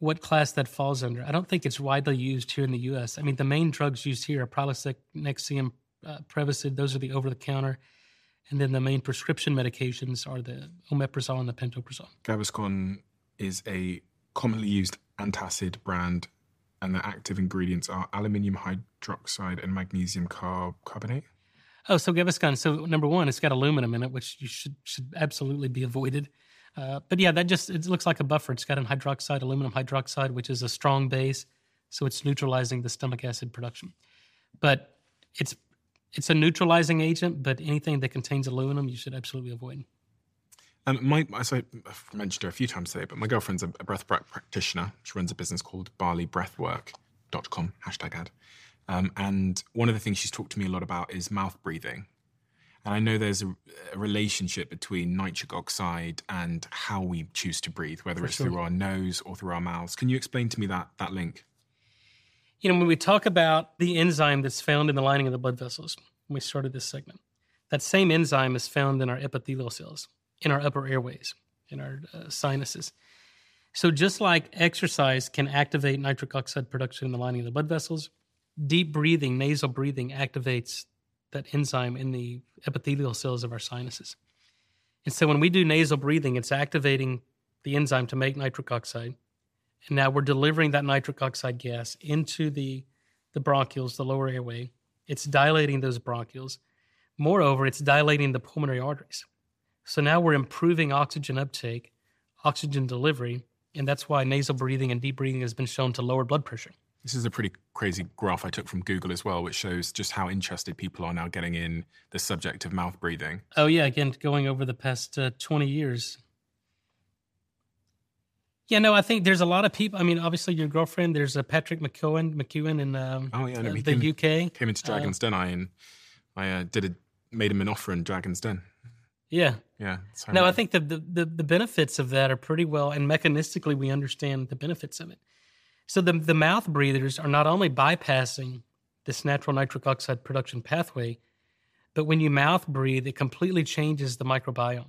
what class that falls under. I don't think it's widely used here in the U S. I mean, the main drugs used here are Prilosec, Nexium, uh, Prevacid. Those are the over-the-counter. And then the main prescription medications are the omeprazole and the pantoprazole. Gaviscon is a commonly used antacid brand, and the active ingredients are aluminium hydroxide and magnesium carb- carbonate. Oh, so Gaviscon. So number one, it's got aluminum in it, which you should should absolutely be avoided. Uh, but yeah, that just it looks like a buffer. It's got an hydroxide, aluminum hydroxide, which is a strong base, so it's neutralizing the stomach acid production. But it's it's a neutralizing agent. But anything that contains aluminum, you should absolutely avoid. Um, my, as I, I've mentioned her a few times today, but my girlfriend's a, a breath practitioner. She runs a business called Bali Breathwork dot com, hashtag ad. Um, and one of the things she's talked to me a lot about is mouth breathing. And I know there's a, a relationship between nitric oxide and how we choose to breathe, whether For it's sure. through our nose or through our mouths. Can you explain to me that that link? You know, when we talk about the enzyme that's found in the lining of the blood vessels, when we started this segment, that same enzyme is found in our epithelial cells, in our upper airways, in our uh, sinuses. So just like exercise can activate nitric oxide production in the lining of the blood vessels, deep breathing, nasal breathing activates that enzyme in the epithelial cells of our sinuses. And so when we do nasal breathing, it's activating the enzyme to make nitric oxide. And now we're delivering that nitric oxide gas into the, the bronchioles, the lower airway. It's dilating those bronchioles. Moreover, it's dilating the pulmonary arteries. So now we're improving oxygen uptake, oxygen delivery, and that's why nasal breathing and deep breathing has been shown to lower blood pressure. This is a pretty crazy graph I took from Google as well, which shows just how interested people are now getting in the subject of mouth breathing. Oh, yeah, again, going over the past uh, twenty years. Yeah, no, I think there's a lot of people. I mean, obviously your girlfriend, there's a Patrick McEwen, McEwen in um, oh, yeah, no, uh, the came, U K. Came into Dragon's uh, Den, I, and I uh, did a, made him an offer in Dragon's Den. Yeah. Yeah. No, I think the, the, the benefits of that are pretty well, and mechanistically we understand the benefits of it. So the, the mouth breathers are not only bypassing this natural nitric oxide production pathway, but when you mouth breathe, it completely changes the microbiome.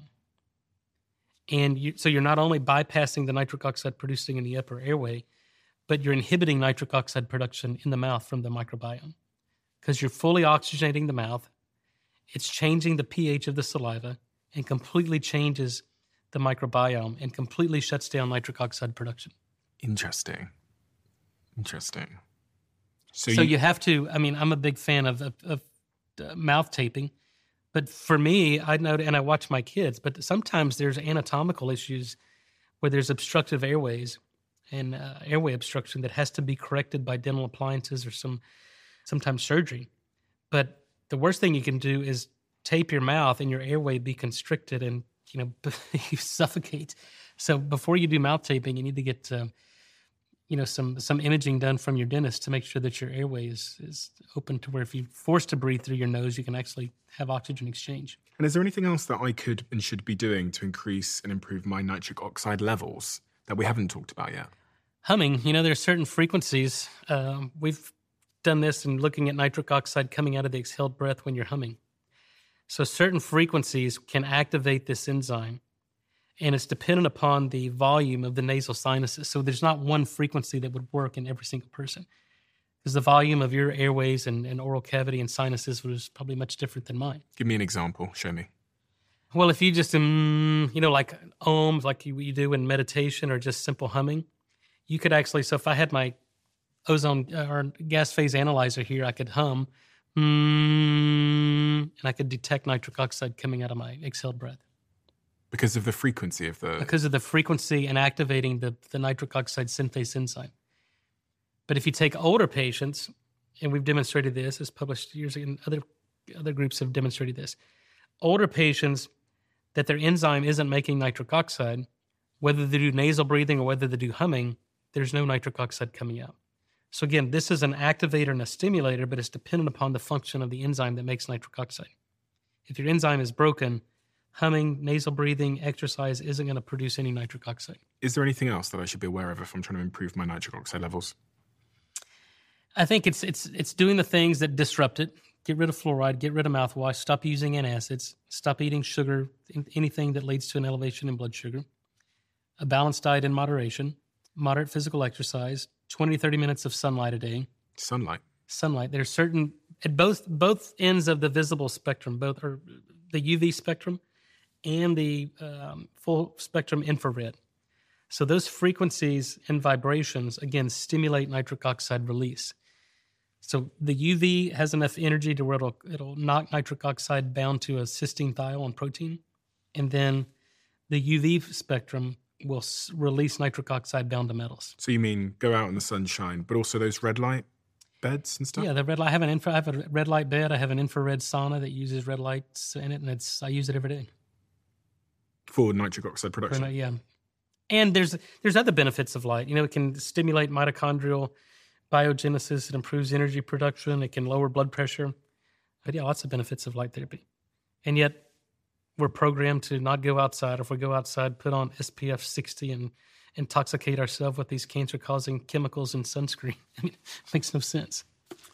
And you, so you're not only bypassing the nitric oxide producing in the upper airway, but you're inhibiting nitric oxide production in the mouth from the microbiome because you're fully oxygenating the mouth. It's changing the pH of the saliva and completely changes the microbiome and completely shuts down nitric oxide production. Interesting. Interesting. So, so you, you have to, I mean, I'm a big fan of, of, of uh, mouth taping, but for me, I know, and I watch my kids, but sometimes there's anatomical issues where there's obstructive airways and uh, airway obstruction that has to be corrected by dental appliances or some sometimes surgery. But the worst thing you can do is tape your mouth and your airway be constricted and, you know, you suffocate. So before you do mouth taping, you need to get, uh, you know, some some imaging done from your dentist to make sure that your airway is, is open to where if you're forced to breathe through your nose, you can actually have oxygen exchange. And is there anything else that I could and should be doing to increase and improve my nitric oxide levels that we haven't talked about yet? Humming, you know, there are certain frequencies. Um, we've done this in looking at nitric oxide coming out of the exhaled breath when you're humming. So certain frequencies can activate this enzyme, and it's dependent upon the volume of the nasal sinuses. So there's not one frequency that would work in every single person, because the volume of your airways and, and oral cavity and sinuses was probably much different than mine. Give me an example. Show me. Well, if you just, um, you know, like ohms, like you, you do in meditation or just simple humming, you could actually, so if I had my ozone uh, or gas phase analyzer here, I could hum, mm, and I could detect nitric oxide coming out of my exhaled breath. Because of the frequency of the... Because of the frequency and activating the, the nitric oxide synthase enzyme. But if you take older patients, and we've demonstrated this, it's published years ago, and other, other groups have demonstrated this, older patients that their enzyme isn't making nitric oxide, whether they do nasal breathing or whether they do humming, there's no nitric oxide coming out. So again, this is an activator and a stimulator, but it's dependent upon the function of the enzyme that makes nitric oxide. If your enzyme is broken, humming, nasal breathing, exercise isn't going to produce any nitric oxide. Is there anything else that I should be aware of if I'm trying to improve my nitric oxide levels? I think it's it's it's doing the things that disrupt it. Get rid of fluoride, get rid of mouthwash, stop using antacids, stop eating sugar, anything that leads to an elevation in blood sugar. A balanced diet in moderation. moderate physical exercise, twenty to thirty minutes of sunlight a day. Sunlight. Sunlight. There's certain, at both both ends of the visible spectrum, both or the U V spectrum and the um, full spectrum infrared. So those frequencies and vibrations, again, stimulate nitric oxide release. So the U V has enough energy to where it'll, it'll knock nitric oxide bound to a cysteine thiol protein. And then the U V spectrum will s- release nitric oxide bound to metals. So you mean go out in the sunshine, but also those red light beds and stuff? Yeah, the red light. I have an infra, I have a red light bed. I have an infrared sauna that uses red lights in it, and it's I use it every day. For nitric oxide production? Yeah. And there's there's other benefits of light. You know, it can stimulate mitochondrial biogenesis. It improves energy production. It can lower blood pressure. But yeah, lots of benefits of light therapy. And yet, we're programmed to not go outside. If we go outside, put on S P F sixty and intoxicate ourselves with these cancer-causing chemicals and sunscreen. I mean, it makes no sense.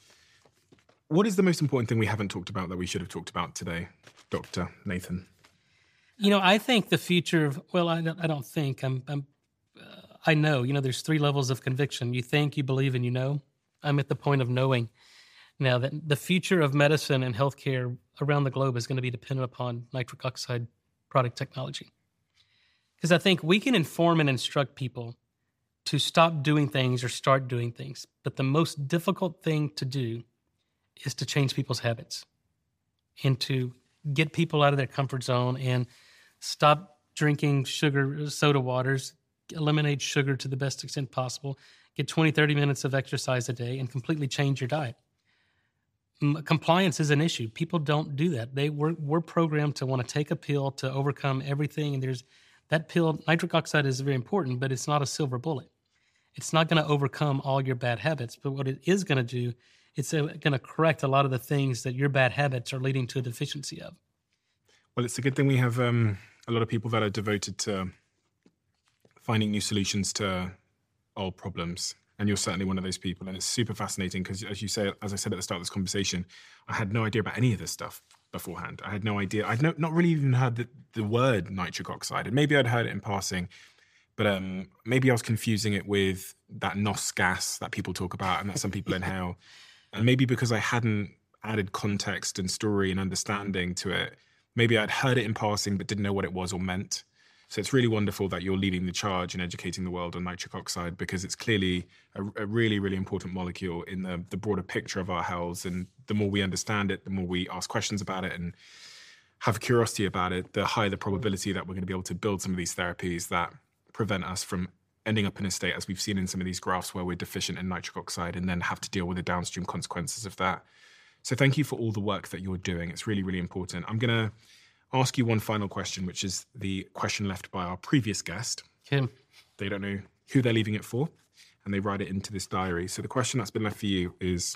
What is the most important thing we haven't talked about that we should have talked about today, Doctor Nathan? You know, I think the future of, well, I don't, I don't think, I'm, I'm uh, I know, you know, there's three levels of conviction. You think, you believe, and you know. I'm at the point of knowing now that the future of medicine and healthcare around the globe is going to be dependent upon nitric oxide product technology. Because I think we can inform and instruct people to stop doing things or start doing things. But the most difficult thing to do is to change people's habits and to get people out of their comfort zone and stop drinking sugar, soda waters, eliminate sugar to the best extent possible, get twenty, thirty minutes of exercise a day, and completely change your diet. M- compliance is an issue. People don't do that. They we're, we're programmed to want to take a pill to overcome everything, and there's that pill, nitric oxide is very important, but it's not a silver bullet. It's not going to overcome all your bad habits, but what it is going to do, it's going to correct a lot of the things that your bad habits are leading to a deficiency of. Well, it's a good thing we have um, a lot of people that are devoted to finding new solutions to old problems. And you're certainly one of those people. And it's super fascinating because, as you say, as I said at the start of this conversation, I had no idea about any of this stuff beforehand. I had no idea. I'd no, not really even heard the, the word nitric oxide. And maybe I'd heard it in passing, but um, maybe I was confusing it with that N O S gas that people talk about and that some people inhale. And maybe because I hadn't added context and story and understanding to it, maybe I'd heard it in passing but didn't know what it was or meant. So it's really wonderful that you're leading the charge and educating the world on nitric oxide, because it's clearly a, a really, really important molecule in the, the broader picture of our health. And the more we understand it, the more we ask questions about it and have curiosity about it, the higher the probability that we're going to be able to build some of these therapies that prevent us from ending up in a state, as we've seen in some of these graphs, where we're deficient in nitric oxide and then have to deal with the downstream consequences of that. So thank you for all the work that you're doing. It's really, really important. I'm going to ask you one final question, which is the question left by our previous guest. Kim. They don't know who they're leaving it for, and they write it into this diary. So the question that's been left for you is,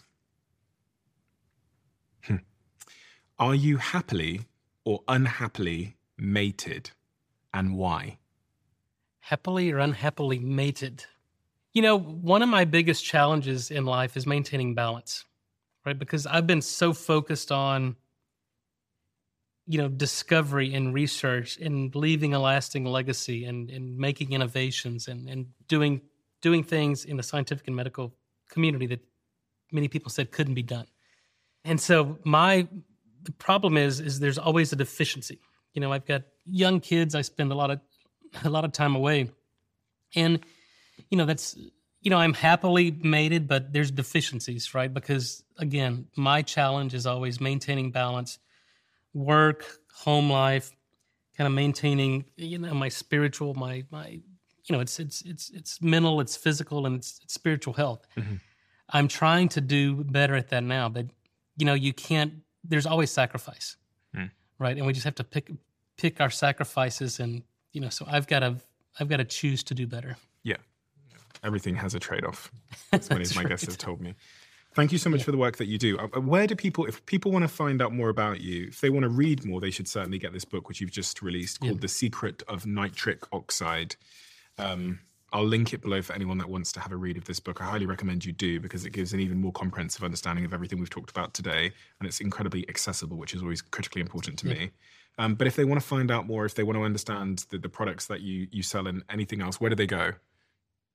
hmm, are you happily or unhappily mated, and why? Happily or unhappily mated? You know, one of my biggest challenges in life is maintaining balance, right? Because I've been so focused on, you know, discovery and research and leaving a lasting legacy and, and making innovations and, and doing doing things in the scientific and medical community that many people said couldn't be done. And so my the problem is is there's always a deficiency. You know, I've got young kids. I spend a lot of a lot of time away. And, you know, that's, you know, I'm happily mated, but there's deficiencies, right? Because, again, my challenge is always maintaining balance, work, home life, kind of maintaining, you know, my spiritual, my, my, you know, it's, it's, it's, it's mental, it's physical, and it's, it's spiritual health. Mm-hmm. I'm trying to do better at that now, but, you know, you can't, there's always sacrifice, mm. right? And we just have to pick, pick our sacrifices. And, you know, so I've got to, I've got to choose to do better. Yeah. Everything has a trade-off. As many as my guests have told me. Thank you so much yeah. for the work that you do. Where do people, if people want to find out more about you, if they want to read more, they should certainly get this book, which you've just released, called yeah. The Secret of Nitric Oxide. Um, I'll link it below for anyone that wants to have a read of this book. I highly recommend you do, because it gives an even more comprehensive understanding of everything we've talked about today. And it's incredibly accessible, which is always critically important to yeah. me. Um, but if they want to find out more, if they want to understand the, the products that you, you sell and anything else, where do they go?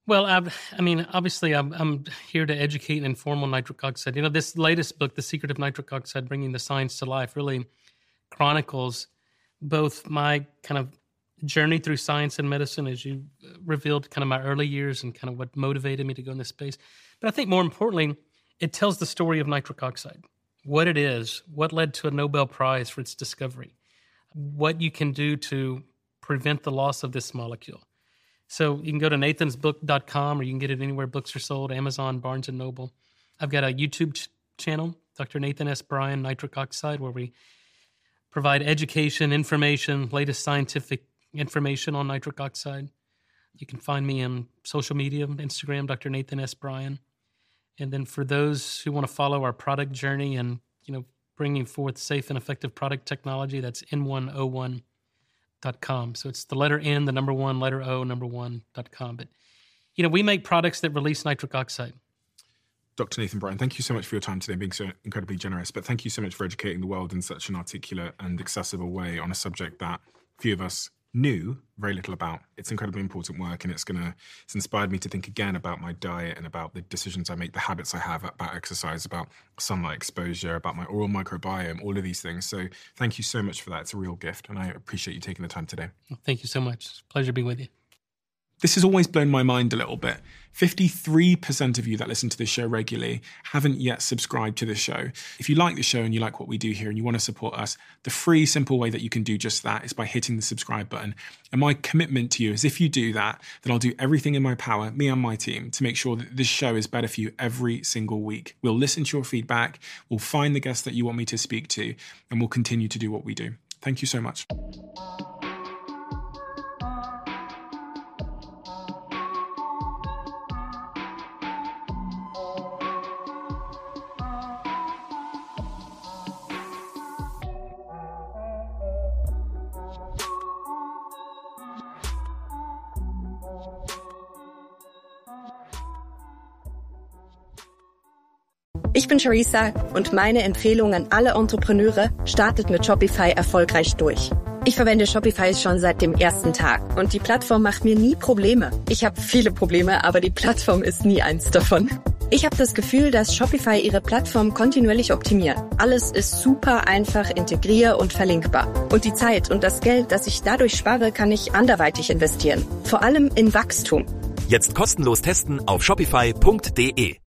Well, I, I mean, obviously, I'm, I'm here to educate and inform on nitric oxide. You know, this latest book, The Secret of Nitric Oxide, Bringing the Science to Life, really chronicles both my kind of journey through science and medicine, as you revealed kind of my early years and kind of what motivated me to go in this space. But I think more importantly, it tells the story of nitric oxide, what it is, what led to a Nobel Prize for its discovery, what you can do to prevent the loss of this molecule. So you can go to nathans book dot com, or you can get it anywhere books are sold, Amazon, Barnes and Noble. I've got a YouTube ch- channel, Doctor Nathan S. Bryan, Nitric Oxide, where we provide education, information, latest scientific information on nitric oxide. You can find me on social media, Instagram, Doctor Nathan S. Bryan. And then for those who want to follow our product journey and, you know, bringing forth safe and effective product technology, that's N one oh one dot com. So it's the letter N, the number one, letter O, number one dot com. But, you know, we make products that release nitric oxide. Doctor Nathan Bryan, thank you so much for your time today, being so incredibly generous. But thank you so much for educating the world in such an articulate and accessible way on a subject that few of us knew very little about. It's incredibly important work, and it's gonna it's inspired me to think again about my diet and about the decisions I make, the habits I have, about exercise, about sunlight exposure, about my oral microbiome, all of these things. So thank you so much for that. It's a real gift, and I appreciate you taking the time today. Well, thank you so much. It's a pleasure being with you. This has always blown my mind a little bit. fifty-three percent of you that listen to this show regularly haven't yet subscribed to this show. If you like the show and you like what we do here and you want to support us, the free, simple way that you can do just that is by hitting the subscribe button. And my commitment to you is if you do that, then I'll do everything in my power, me and my team, to make sure that this show is better for you every single week. We'll listen to your feedback, we'll find the guests that you want me to speak to, and we'll continue to do what we do. Thank you so much. Ich bin Charissa und meine Empfehlung an alle Entrepreneure: startet mit Shopify erfolgreich durch. Ich verwende Shopify schon seit dem ersten Tag und die Plattform macht mir nie Probleme. Ich habe viele Probleme, aber die Plattform ist nie eins davon. Ich habe das Gefühl, dass Shopify ihre Plattform kontinuierlich optimiert. Alles ist super einfach, integrier- und verlinkbar. Und die Zeit und das Geld, das ich dadurch spare, kann ich anderweitig investieren. Vor allem in Wachstum. Jetzt kostenlos testen auf shopify punkt de.